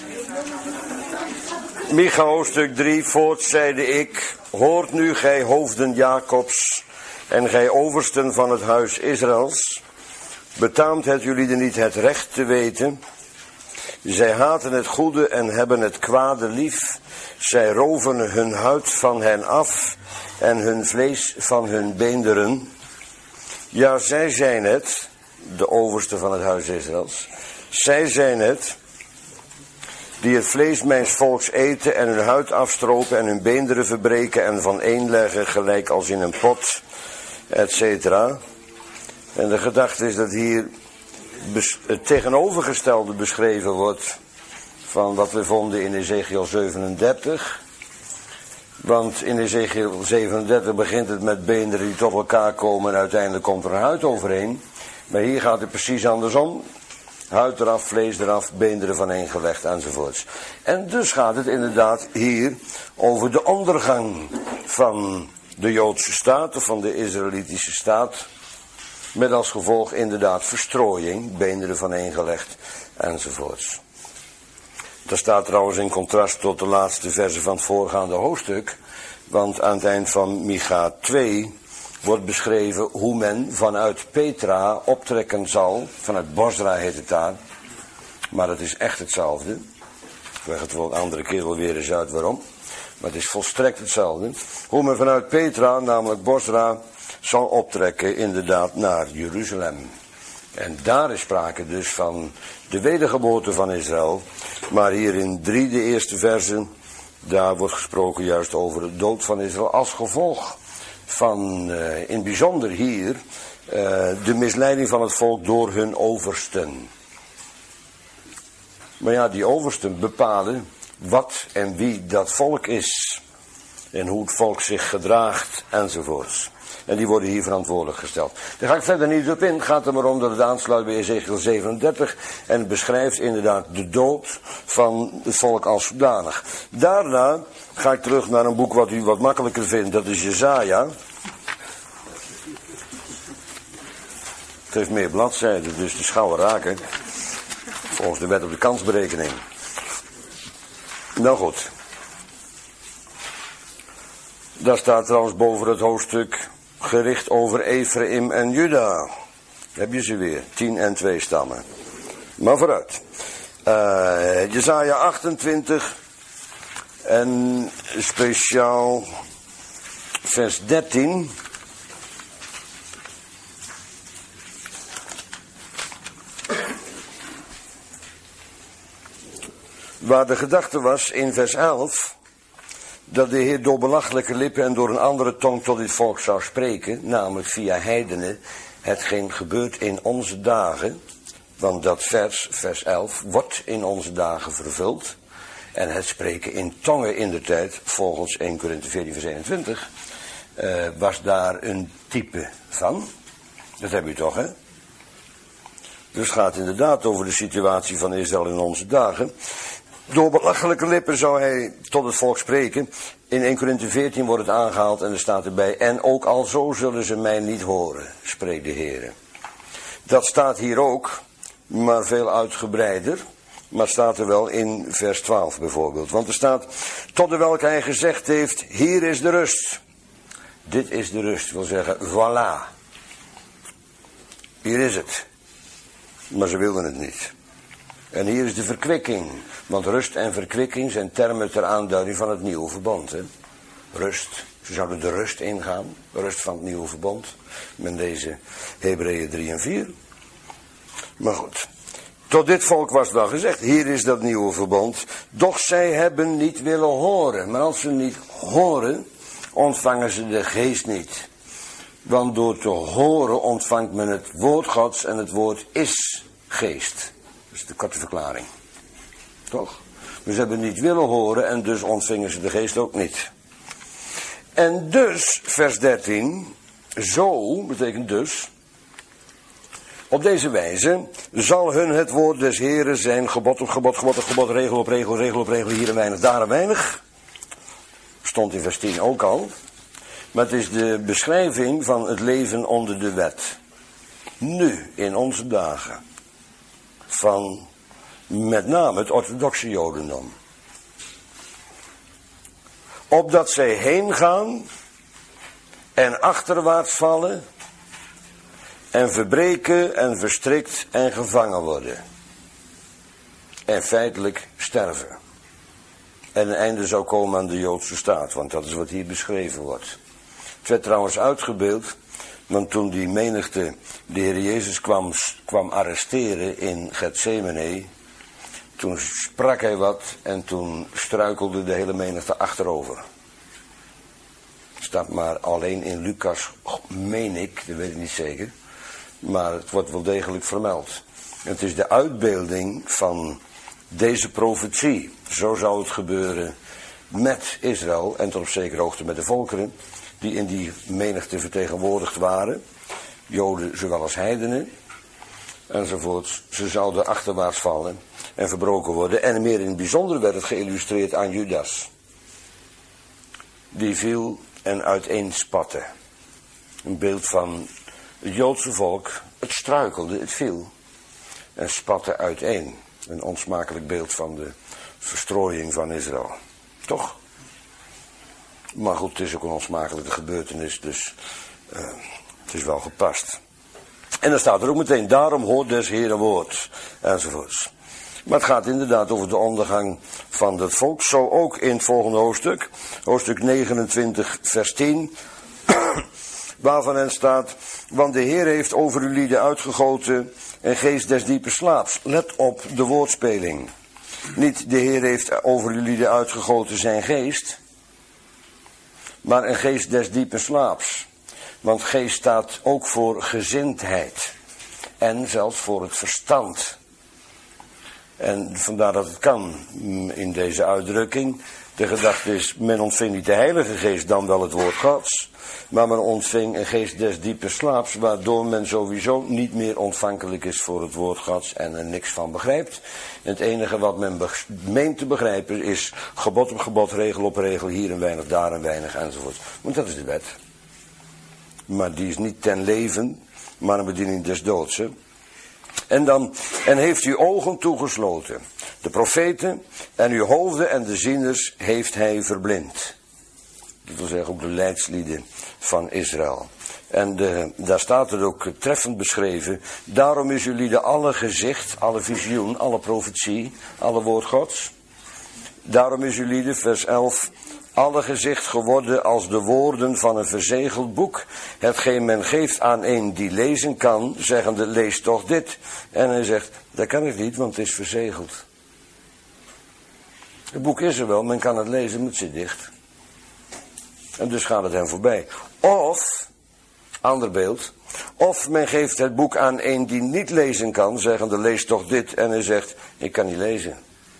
Micha hoofdstuk 3, voorts zeide ik, hoort nu gij hoofden Jacobs en gij oversten van het huis Israëls, betaamt het jullie er niet het recht te weten? Zij haten het goede en hebben het kwade lief, zij roven hun huid van hen af en hun vlees van hun beenderen. Ja, zij zijn het, de oversten van het huis Israëls, zij zijn het, die het vlees mijns volks eten en hun huid afstropen en hun beenderen verbreken en vaneenleggen gelijk als in een pot, etc. En de gedachte is dat hier het tegenovergestelde beschreven wordt van wat we vonden in Ezekiel 37. Want in Ezekiel 37 begint het met beenderen die tot elkaar komen en uiteindelijk komt er een huid overheen. Maar hier gaat het precies andersom. Huid eraf, vlees eraf, beenderen vaneengelegd enzovoorts. En dus gaat het inderdaad hier over de ondergang van de Joodse staat of van de Israëlitische staat. Met als gevolg inderdaad verstrooiing, beenderen vaneengelegd enzovoorts. Dat staat trouwens in contrast tot de laatste verse van het voorgaande hoofdstuk. Want aan het eind van Micha 2 wordt beschreven hoe men vanuit Petra optrekken zal. Vanuit Bosra heet het daar. Maar het is echt hetzelfde. Ik leg het wel een andere keer wel weer eens uit waarom. Maar het is volstrekt hetzelfde. Hoe men vanuit Petra, namelijk Bosra, zal optrekken inderdaad naar Jeruzalem. En daar is sprake dus van de wedergeboorte van Israël. Maar hier in 3, de eerste verse, daar wordt gesproken juist over de dood van Israël als gevolg van, in bijzonder hier, de misleiding van het volk door hun oversten. Maar ja, die oversten bepalen wat en wie dat volk is. En hoe het volk zich gedraagt enzovoorts. En die worden hier verantwoordelijk gesteld. Daar ga ik verder niet op in. Het gaat er maar om dat het aansluit bij Ezekiel 37. En het beschrijft inderdaad de dood van het volk als zodanig. Daarna ga ik terug naar een boek wat u wat makkelijker vindt. Dat is Jesaja. Het heeft meer bladzijden, dus de schouwen raken. Volgens de wet op de kansberekening. Nou goed. Daar staat trouwens boven het hoofdstuk gericht over Ephraim en Juda. Heb je ze weer, 10 en 2 stammen. Maar vooruit. Jesaja 28 en speciaal vers 13. Waar de gedachte was in vers 11... dat de Heer door belachelijke lippen en door een andere tong tot dit volk zou spreken, namelijk via heidenen, hetgeen gebeurt in onze dagen, want dat vers 11, wordt in onze dagen vervuld, en het spreken in tongen in de tijd, volgens 1 Korinthe 14 vers 21, was daar een type van. Dat heb u toch, hè? Dus het gaat inderdaad over de situatie van Israël in onze dagen. Door belachelijke lippen zou hij tot het volk spreken. In 1 Korinthe 14 wordt het aangehaald en er staat erbij: en ook alzo zullen ze mij niet horen, spreekt de Heer. Dat staat hier ook, maar veel uitgebreider. Maar staat er wel in vers 12 bijvoorbeeld. Want er staat: tot de welke hij gezegd heeft, hier is de rust. Dit is de rust, wil zeggen, voilà. Hier is het. Maar ze wilden het niet. En hier is de verkwikking. Want rust en verkwikking zijn termen ter aanduiding van het nieuwe verbond. Hè? Rust. Ze zouden de rust ingaan. Rust van het nieuwe verbond. Met deze Hebreeën 3 en 4. Maar goed. Tot dit volk was wel gezegd. Hier is dat nieuwe verbond. Doch zij hebben niet willen horen. Maar als ze niet horen, ontvangen ze de geest niet. Want door te horen ontvangt men het woord Gods. En het woord is geest. Dat is de korte verklaring. Toch? Dus ze hebben niet willen horen en dus ontvingen ze de geest ook niet. En dus, vers 13, zo, betekent dus, op deze wijze zal hun het woord des Heren zijn gebod op gebod, gebod op gebod, regel op regel, regel op regel, hier een weinig, daar een weinig. Stond in vers 10 ook al. Maar het is de beschrijving van het leven onder de wet. Nu, in onze dagen. Van met name het orthodoxe jodendom. Opdat zij heen gaan en achterwaarts vallen en verbreken en verstrikt en gevangen worden. En feitelijk sterven. En een einde zou komen aan de Joodse staat, want dat is wat hier beschreven wordt. Het werd trouwens uitgebeeld, want toen die menigte de Heer Jezus kwam arresteren in Gethsemane, toen sprak hij wat en toen struikelde de hele menigte achterover. Staat maar alleen in Lucas, meen ik, dat weet ik niet zeker, maar het wordt wel degelijk vermeld. Het is de uitbeelding van deze profetie. Zo zou het gebeuren met Israël en tot op zekere hoogte met de volkeren die in die menigte vertegenwoordigd waren. Joden zowel als heidenen enzovoort. Ze zouden achterwaarts vallen en verbroken worden. En meer in het bijzonder werd het geïllustreerd aan Judas. Die viel en uiteenspatte. Een beeld van het Joodse volk. Het struikelde, het viel. En spatte uiteen. Een onsmakelijk beeld van de verstrooiing van Israël. Toch? Maar goed, het is ook een onsmakelijke gebeurtenis, dus het is wel gepast. En dan staat er ook meteen, daarom hoort des Heeren woord, enzovoorts. Maar het gaat inderdaad over de ondergang van het volk, zo ook in het volgende hoofdstuk. Hoofdstuk 29, vers 10. Waarvan er staat, want de Heer heeft over uw lieden uitgegoten een geest des diepe slaaps. Let op de woordspeling. Niet de Heer heeft over uw lieden uitgegoten zijn geest, maar een geest des diepe slaaps. Want geest staat ook voor gezindheid en zelfs voor het verstand. En vandaar dat het kan in deze uitdrukking. De gedachte is, men ontving niet de Heilige Geest, dan wel het woord Gods. Maar men ontving een geest des diepe slaaps, waardoor men sowieso niet meer ontvankelijk is voor het woord Gods en er niks van begrijpt. En het enige wat men meent te begrijpen is gebod op gebod, regel op regel, hier een weinig, daar een weinig, enzovoort. Want dat is de wet. Maar die is niet ten leven, maar een bediening des doods. Hè? En heeft uw ogen toegesloten. De profeten en uw hoofden en de zieners heeft hij verblind. Dat wil zeggen ook de leidslieden van Israël. En daar staat het ook treffend beschreven. Daarom is jullie alle gezicht, alle visioen, alle profetie, alle woord Gods. Daarom is jullie vers 11... alle gezicht geworden als de woorden van een verzegeld boek. Hetgeen men geeft aan een die lezen kan, zeggende, lees toch dit. En hij zegt, dat kan ik niet, want het is verzegeld. Het boek is er wel, men kan het lezen, maar het zit dicht. En dus gaat het hem voorbij. Of, ander beeld, of men geeft het boek aan een die niet lezen kan, zeggende, lees toch dit. En hij zegt, ik kan niet lezen.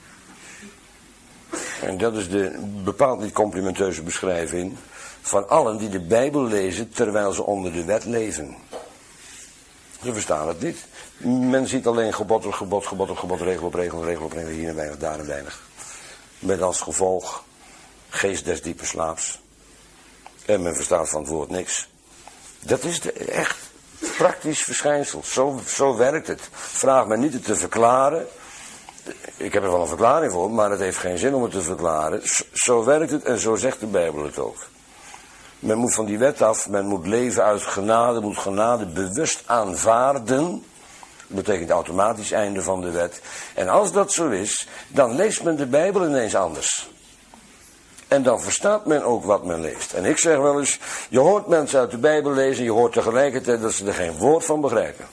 En dat is de bepaald niet complimenteuze beschrijving van allen die de Bijbel lezen terwijl ze onder de wet leven. Ze verstaan het niet. Men ziet alleen gebod op gebod, gebod op gebod, regel op regel, regel op regel, hier een weinig, daar een weinig. Met als gevolg geest des diepe slaaps. En men verstaat van het woord niks. Dat is echt praktisch verschijnsel. Zo werkt het. Vraag me niet het te verklaren. Ik heb er wel een verklaring voor, maar het heeft geen zin om het te verklaren. Zo werkt het en zo zegt de Bijbel het ook. Men moet van die wet af, men moet leven uit genade, moet genade bewust aanvaarden. Dat betekent automatisch einde van de wet. En als dat zo is, dan leest men de Bijbel ineens anders. En dan verstaat men ook wat men leest. En ik zeg wel eens, je hoort mensen uit de Bijbel lezen, je hoort tegelijkertijd dat ze er geen woord van begrijpen.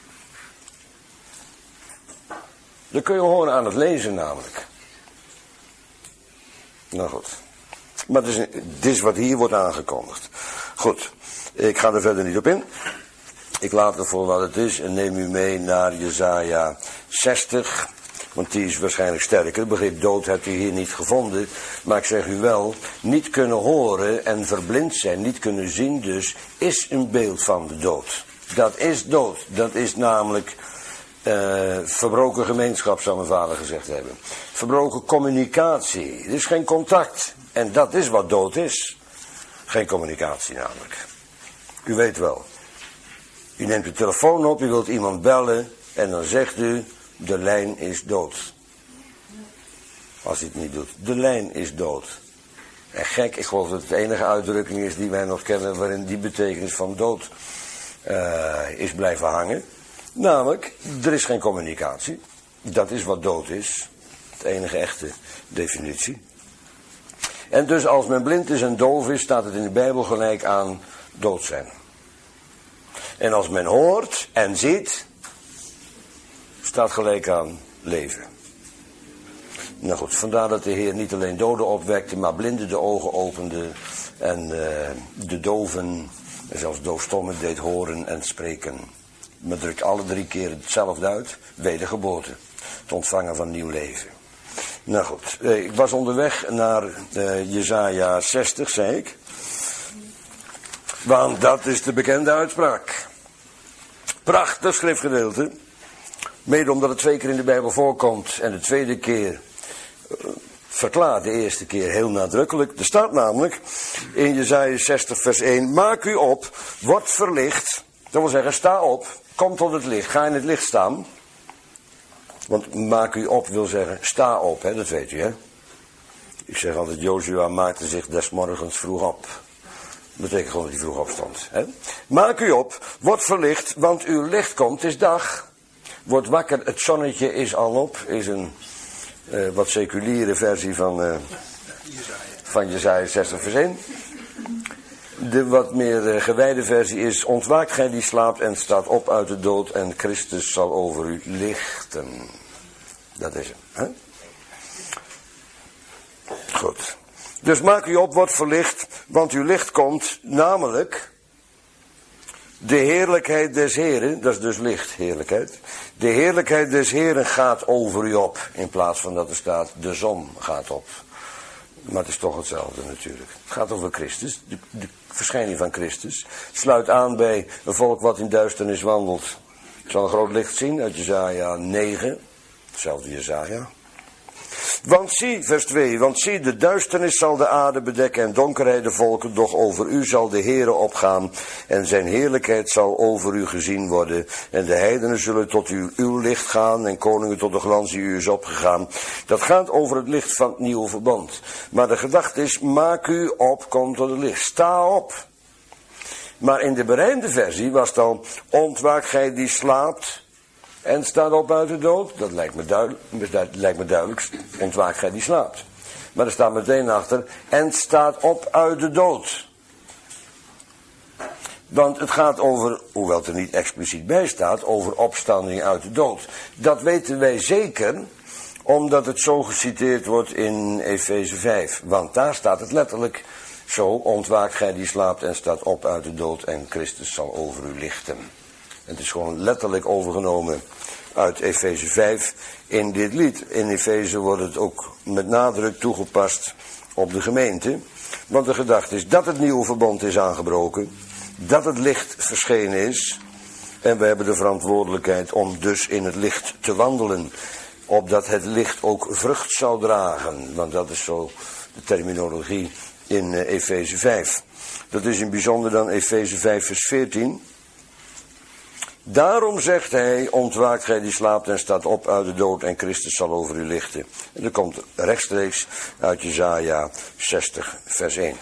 Dat kun je horen aan het lezen namelijk. Nou goed. Maar dit is wat hier wordt aangekondigd. Goed, ik ga er verder niet op in. Ik laat het voor wat het is en neem u mee naar Jesaja 60. Want die is waarschijnlijk sterker. Het begrip dood hebt u hier niet gevonden. Maar ik zeg u wel, niet kunnen horen en verblind zijn, niet kunnen zien dus, is een beeld van de dood. Dat is dood. Dat is namelijk verbroken gemeenschap, zou mijn vader gezegd hebben. Verbroken communicatie. Er is geen contact. En dat is wat dood is. Geen communicatie namelijk. U weet wel. U neemt de telefoon op, u wilt iemand bellen en dan zegt u, De lijn is dood. Als hij het niet doet. De lijn is dood. En gek, ik geloof dat het de enige uitdrukking is die wij nog kennen waarin die betekenis van dood is blijven hangen. Namelijk, er is geen communicatie. Dat is wat dood is. De enige echte definitie. En dus als men blind is en doof is, staat het in de Bijbel gelijk aan dood zijn. En als men hoort en ziet, staat gelijk aan leven. Nou goed, vandaar dat de Heer niet alleen doden opwekte, maar blinden de ogen opende en de doven, en zelfs doofstommen, deed horen en spreken. Men drukt alle 3 keer hetzelfde uit, wedergeboorte, het ontvangen van nieuw leven. Nou goed, ik was onderweg naar Jesaja 60, zei ik. Want dat is de bekende uitspraak. Prachtig schriftgedeelte. Mede omdat het 2 keer in de Bijbel voorkomt en de tweede keer verklaart de eerste keer heel nadrukkelijk. Er staat namelijk in Jesaja 60 vers 1. Maak u op, word verlicht. Dat wil zeggen, sta op, kom tot het licht, ga in het licht staan. Want maak u op wil zeggen, sta op, hè, dat weet u, hè. Ik zeg altijd, Jozua maakte zich des morgens vroeg op. Dat betekent gewoon dat hij vroeg opstond. Hè? Maak u op, word verlicht, want uw licht komt, het is dag. Word wakker, het zonnetje is al op, is een wat seculiere versie van Jesaja 60 vers 1. De wat meer gewijde versie is, ontwaakt gij die slaapt en staat op uit de dood en Christus zal over u lichten. Dat is hem. Hè? Goed. Dus maak u op, word verlicht, want uw licht komt, namelijk de heerlijkheid des Heren, dat is dus licht, heerlijkheid. De heerlijkheid des Heren gaat over u op, in plaats van dat er staat, de zon gaat op. Maar het is toch hetzelfde natuurlijk. Het gaat over Christus, de verschijning van Christus. Sluit aan bij een volk wat in duisternis wandelt. Ik zal een groot licht zien uit Jesaja 9, hetzelfde Jesaja. Want zie, vers 2, want zie, de duisternis zal de aarde bedekken en donkerheid de volken, doch over u zal de Heere opgaan en zijn heerlijkheid zal over u gezien worden. En de heidenen zullen tot uw licht gaan en koningen tot de glans die u is opgegaan. Dat gaat over het licht van het nieuwe verbond. Maar de gedachte is, maak u op, kom tot het licht, sta op. Maar in de berijmde versie was het al, ontwaak gij die slaapt en staat op uit de dood. Dat lijkt me duidelijk. Ontwaak gij die slaapt. Maar er staat meteen achter. En staat op uit de dood. Want het gaat over, hoewel het er niet expliciet bij staat, over opstanding uit de dood. Dat weten wij zeker, omdat het zo geciteerd wordt in Efeze 5. Want daar staat het letterlijk zo. Ontwaak gij die slaapt en staat op uit de dood en Christus zal over u lichten. Het is gewoon letterlijk overgenomen uit Efeze 5 in dit lied. In Efeze wordt het ook met nadruk toegepast op de gemeente. Want de gedachte is dat het nieuwe verbond is aangebroken. Dat het licht verschenen is. En we hebben de verantwoordelijkheid om dus in het licht te wandelen. Opdat het licht ook vrucht zou dragen. Want dat is zo de terminologie in Efeze 5. Dat is in bijzonder dan Efeze 5 vers 14. Daarom zegt hij, ontwaakt gij die slaapt en staat op uit de dood en Christus zal over u lichten. En dat komt rechtstreeks uit Jesaja 60 vers 1.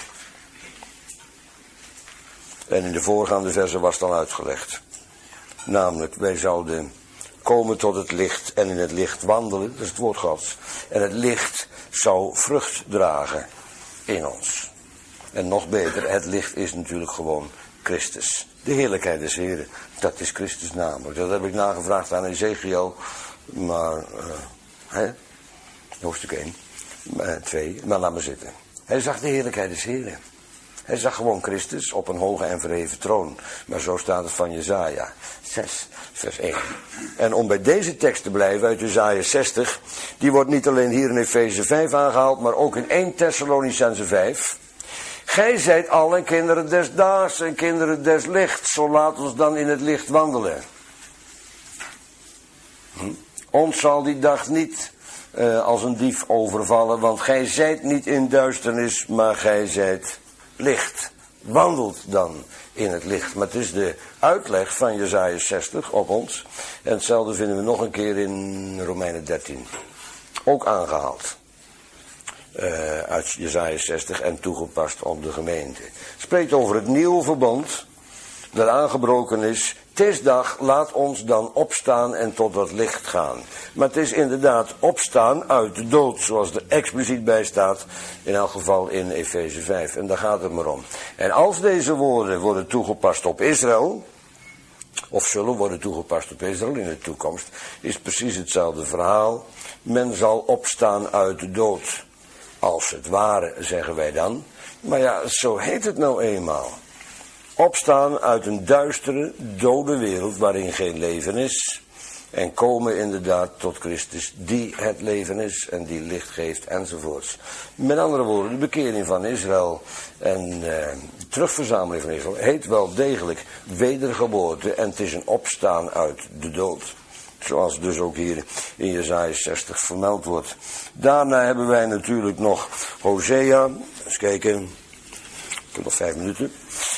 En in de voorgaande versen was het al uitgelegd. Namelijk, wij zouden komen tot het licht en in het licht wandelen, dat is het woord Gods. En het licht zou vrucht dragen in ons. En nog beter, het licht is natuurlijk gewoon Christus. De heerlijkheid des Heren, dat is Christus namelijk. Dat heb ik nagevraagd aan Ezekiel, maar, hoofdstuk 1, 2, maar laat maar zitten. Hij zag de heerlijkheid des Heren. Hij zag gewoon Christus op een hoge en verheven troon. Maar zo staat het van Jesaja 6, vers 1. En om bij deze tekst te blijven uit Jesaja 60, die wordt niet alleen hier in Efeze 5 aangehaald, maar ook in 1 Thessalonicense 5. Gij zijt allen kinderen des daags en kinderen des lichts, zo laat ons dan in het licht wandelen. Ons zal die dag niet als een dief overvallen, want gij zijt niet in duisternis, maar gij zijt licht. wandelt dan in het licht. Maar het is de uitleg van Jesaja 60 op ons. En hetzelfde vinden we nog een keer in Romeinen 13. Ook aangehaald. Uit Jesaja 60 en toegepast op de gemeente. Het spreekt over het nieuwe verbond dat aangebroken is. 'Tis dag, laat ons dan opstaan en tot dat licht gaan. Maar het is inderdaad opstaan uit de dood, zoals er expliciet bij staat, in elk geval in Efeze 5. En daar gaat het maar om. En als deze woorden worden toegepast op Israël, of zullen worden toegepast op Israël in de toekomst, is precies hetzelfde verhaal. Men zal opstaan uit de dood. Als het ware, zeggen wij dan. Maar ja, zo heet het nou eenmaal. Opstaan uit een duistere, dode wereld waarin geen leven is. En komen inderdaad tot Christus die het leven is en die licht geeft enzovoorts. Met andere woorden, de bekering van Israël en de terugverzameling van Israël heet wel degelijk wedergeboorte. En het is een opstaan uit de dood. Zoals dus ook hier in Jesaja 60 vermeld wordt. Daarna hebben wij natuurlijk nog Hosea. Eens kijken. Ik heb nog 5 minuten.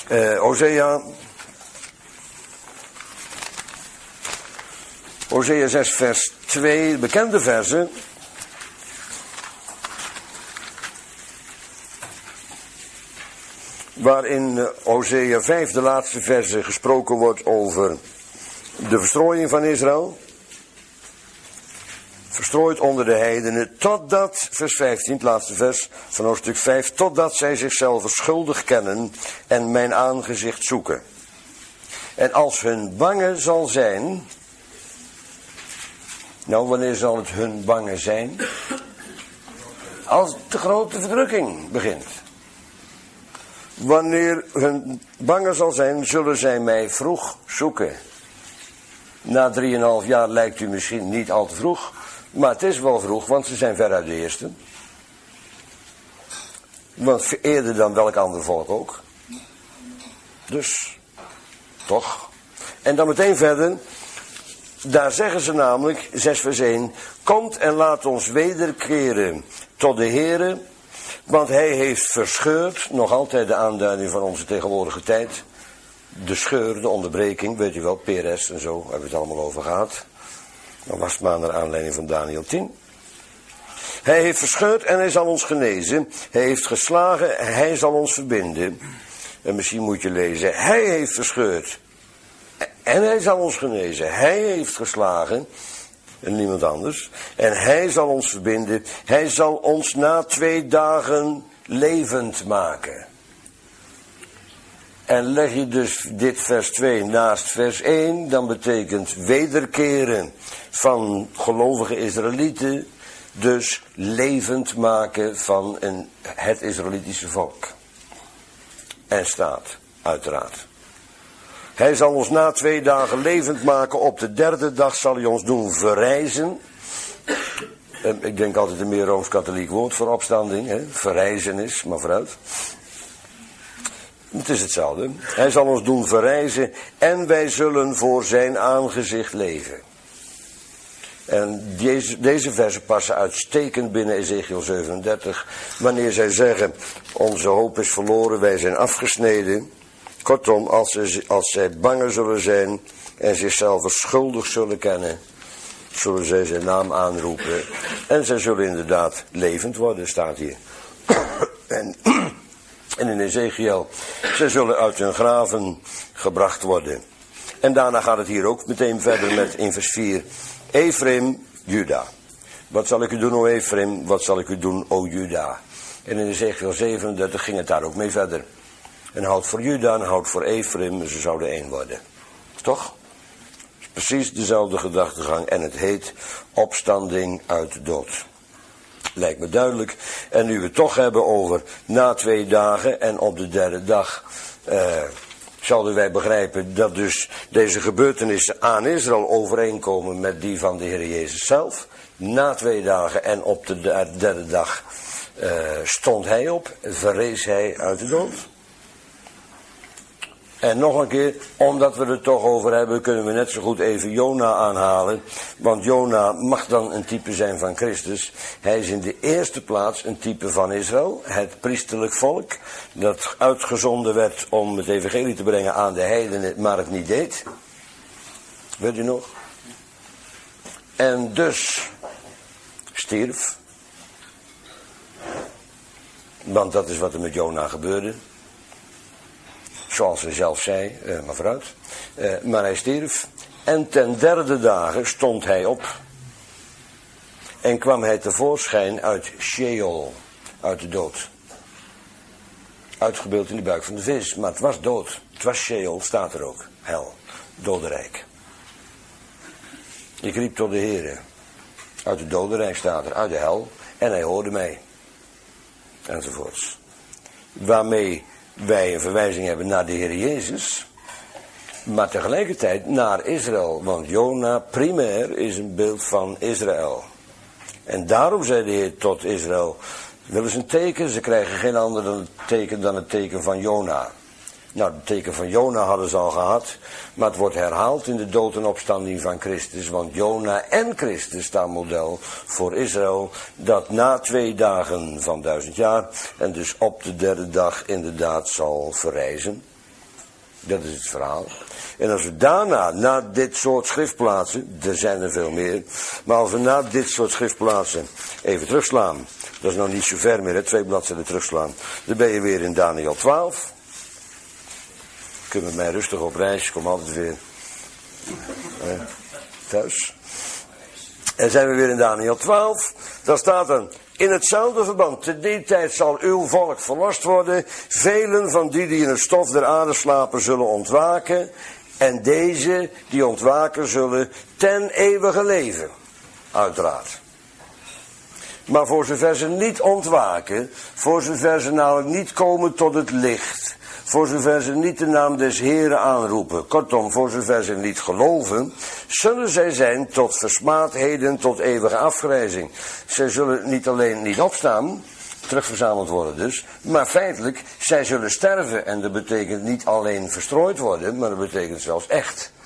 Hosea 6 vers 2. Bekende versen. Waarin Hosea 5 de laatste verse gesproken wordt over de verstrooiing van Israël. Verstrooid onder de heidenen, totdat, vers 15, het laatste vers van hoofdstuk 5, totdat zij zichzelf schuldig kennen en mijn aangezicht zoeken. En als hun bange zal zijn, nou wanneer zal het hun bange zijn? Als de grote verdrukking begint. Wanneer hun bange zal zijn, zullen zij mij vroeg zoeken. Na 3,5 jaar lijkt u misschien niet al te vroeg. Maar het is wel vroeg, want ze zijn veruit de eerste. Want eerder dan welk ander volk ook. Dus, toch. En dan meteen verder. Daar zeggen ze namelijk, 6 vers 1. Komt en laat ons wederkeren tot de Heere. Want hij heeft verscheurd, nog altijd de aanduiding van onze tegenwoordige tijd. De scheur, de onderbreking, weet u wel, Peres en zo, hebben we het allemaal over gehad. Dan was het maar naar aanleiding van Daniel 10. Hij heeft verscheurd en hij zal ons genezen. Hij heeft geslagen, hij zal ons verbinden. En misschien moet je lezen, hij heeft verscheurd en hij zal ons genezen. Hij heeft geslagen en niemand anders. En hij zal ons verbinden. Hij zal ons na 2 dagen levend maken. En leg je dus dit vers 2 naast vers 1, dan betekent wederkeren van gelovige Israëlieten, dus levend maken van het Israëlitische volk. En staat, uiteraard. Hij zal ons na 2 dagen levend maken, op de 3e dag zal hij ons doen verrijzen. Ik denk altijd een meer Rooms-katholiek woord voor opstanding, hè? Verrijzen is, maar vooruit. Het is hetzelfde. Hij zal ons doen verrijzen en wij zullen voor zijn aangezicht leven. En deze versen passen uitstekend binnen Ezekiel 37. Wanneer zij zeggen, onze hoop is verloren, wij zijn afgesneden. Kortom, als zij banger zullen zijn en zichzelf schuldig zullen kennen, zullen zij zijn naam aanroepen. En zij zullen inderdaad levend worden, staat hier. En in Ezekiel, zij zullen uit hun graven gebracht worden. En daarna gaat het hier ook meteen verder met in vers 4. Ephraim, Juda. Wat zal ik u doen, o Ephraim? Wat zal ik u doen, o Juda? En in Ezekiel 37 ging het daar ook mee verder. En houd voor Juda en houd voor Ephraim, ze zouden één worden. Toch? Precies dezelfde gedachtegang. En het heet opstanding uit de dood. Lijkt me duidelijk. En nu we het toch hebben over na 2 dagen en op de 3e dag, zouden wij begrijpen dat dus deze gebeurtenissen aan Israël overeenkomen met die van de Heer Jezus zelf. Na 2 dagen en op de 3e dag stond hij op, verrees hij uit de dood. En nog een keer, omdat we het toch over hebben, kunnen we net zo goed even Jona aanhalen. Want Jona mag dan een type zijn van Christus. Hij is in de eerste plaats een type van Israël, het priesterlijk volk, dat uitgezonden werd om het evangelie te brengen aan de heidenen, maar het niet deed. Weet u nog? En dus stierf. Want dat is wat er met Jona gebeurde. Zoals hij zelf zei, maar vooruit. Maar hij stierf. En ten derde dagen stond hij op. En kwam hij tevoorschijn uit Sheol, uit de dood. Uitgebeeld in de buik van de vis. Maar het was dood. Het was Sheol, staat er ook. Hel, dodenrijk. Ik riep tot de Heere. Uit het dodenrijk staat er, uit de hel. En hij hoorde mij. Enzovoorts. Waarmee wij een verwijzing hebben naar de Heer Jezus. Maar tegelijkertijd naar Israël. Want Jona primair is een beeld van Israël. En daarom zei de Heer tot Israël. Willen ze een teken? Ze krijgen geen ander teken dan het teken van Jona. Nou, het teken van Jona hadden ze al gehad. Maar het wordt herhaald in de dood en opstanding van Christus. Want Jona en Christus staan model voor Israël. Dat na 2 dagen van 1000 jaar. En dus op de derde dag inderdaad zal verrijzen. Dat is het verhaal. En als we daarna, na dit soort schriftplaatsen. Er zijn er veel meer. Maar als we na dit soort schriftplaatsen even terugslaan. Dat is nog niet zo ver meer, hè, 2 bladzijden terugslaan. Dan ben je weer in Daniel 12. Kun je met mij rustig op reis, ik kom altijd weer thuis. En zijn we weer in Daniel 12. Daar staat er, in hetzelfde verband, te die tijd zal uw volk verlost worden. Velen van die in het stof der aarde slapen zullen ontwaken. En deze die ontwaken zullen ten eeuwige leven. Uiteraard. Maar voor zover ze niet ontwaken, voor zover ze namelijk niet komen tot het licht, voor zover ze niet de naam des Heren aanroepen, kortom, voor zover ze niet geloven, zullen zij zijn tot versmaadheden, tot eeuwige afgrijzing. Zij zullen niet alleen niet opstaan, terugverzameld worden dus, maar feitelijk, zij zullen sterven. En dat betekent niet alleen verstrooid worden, maar dat betekent zelfs echt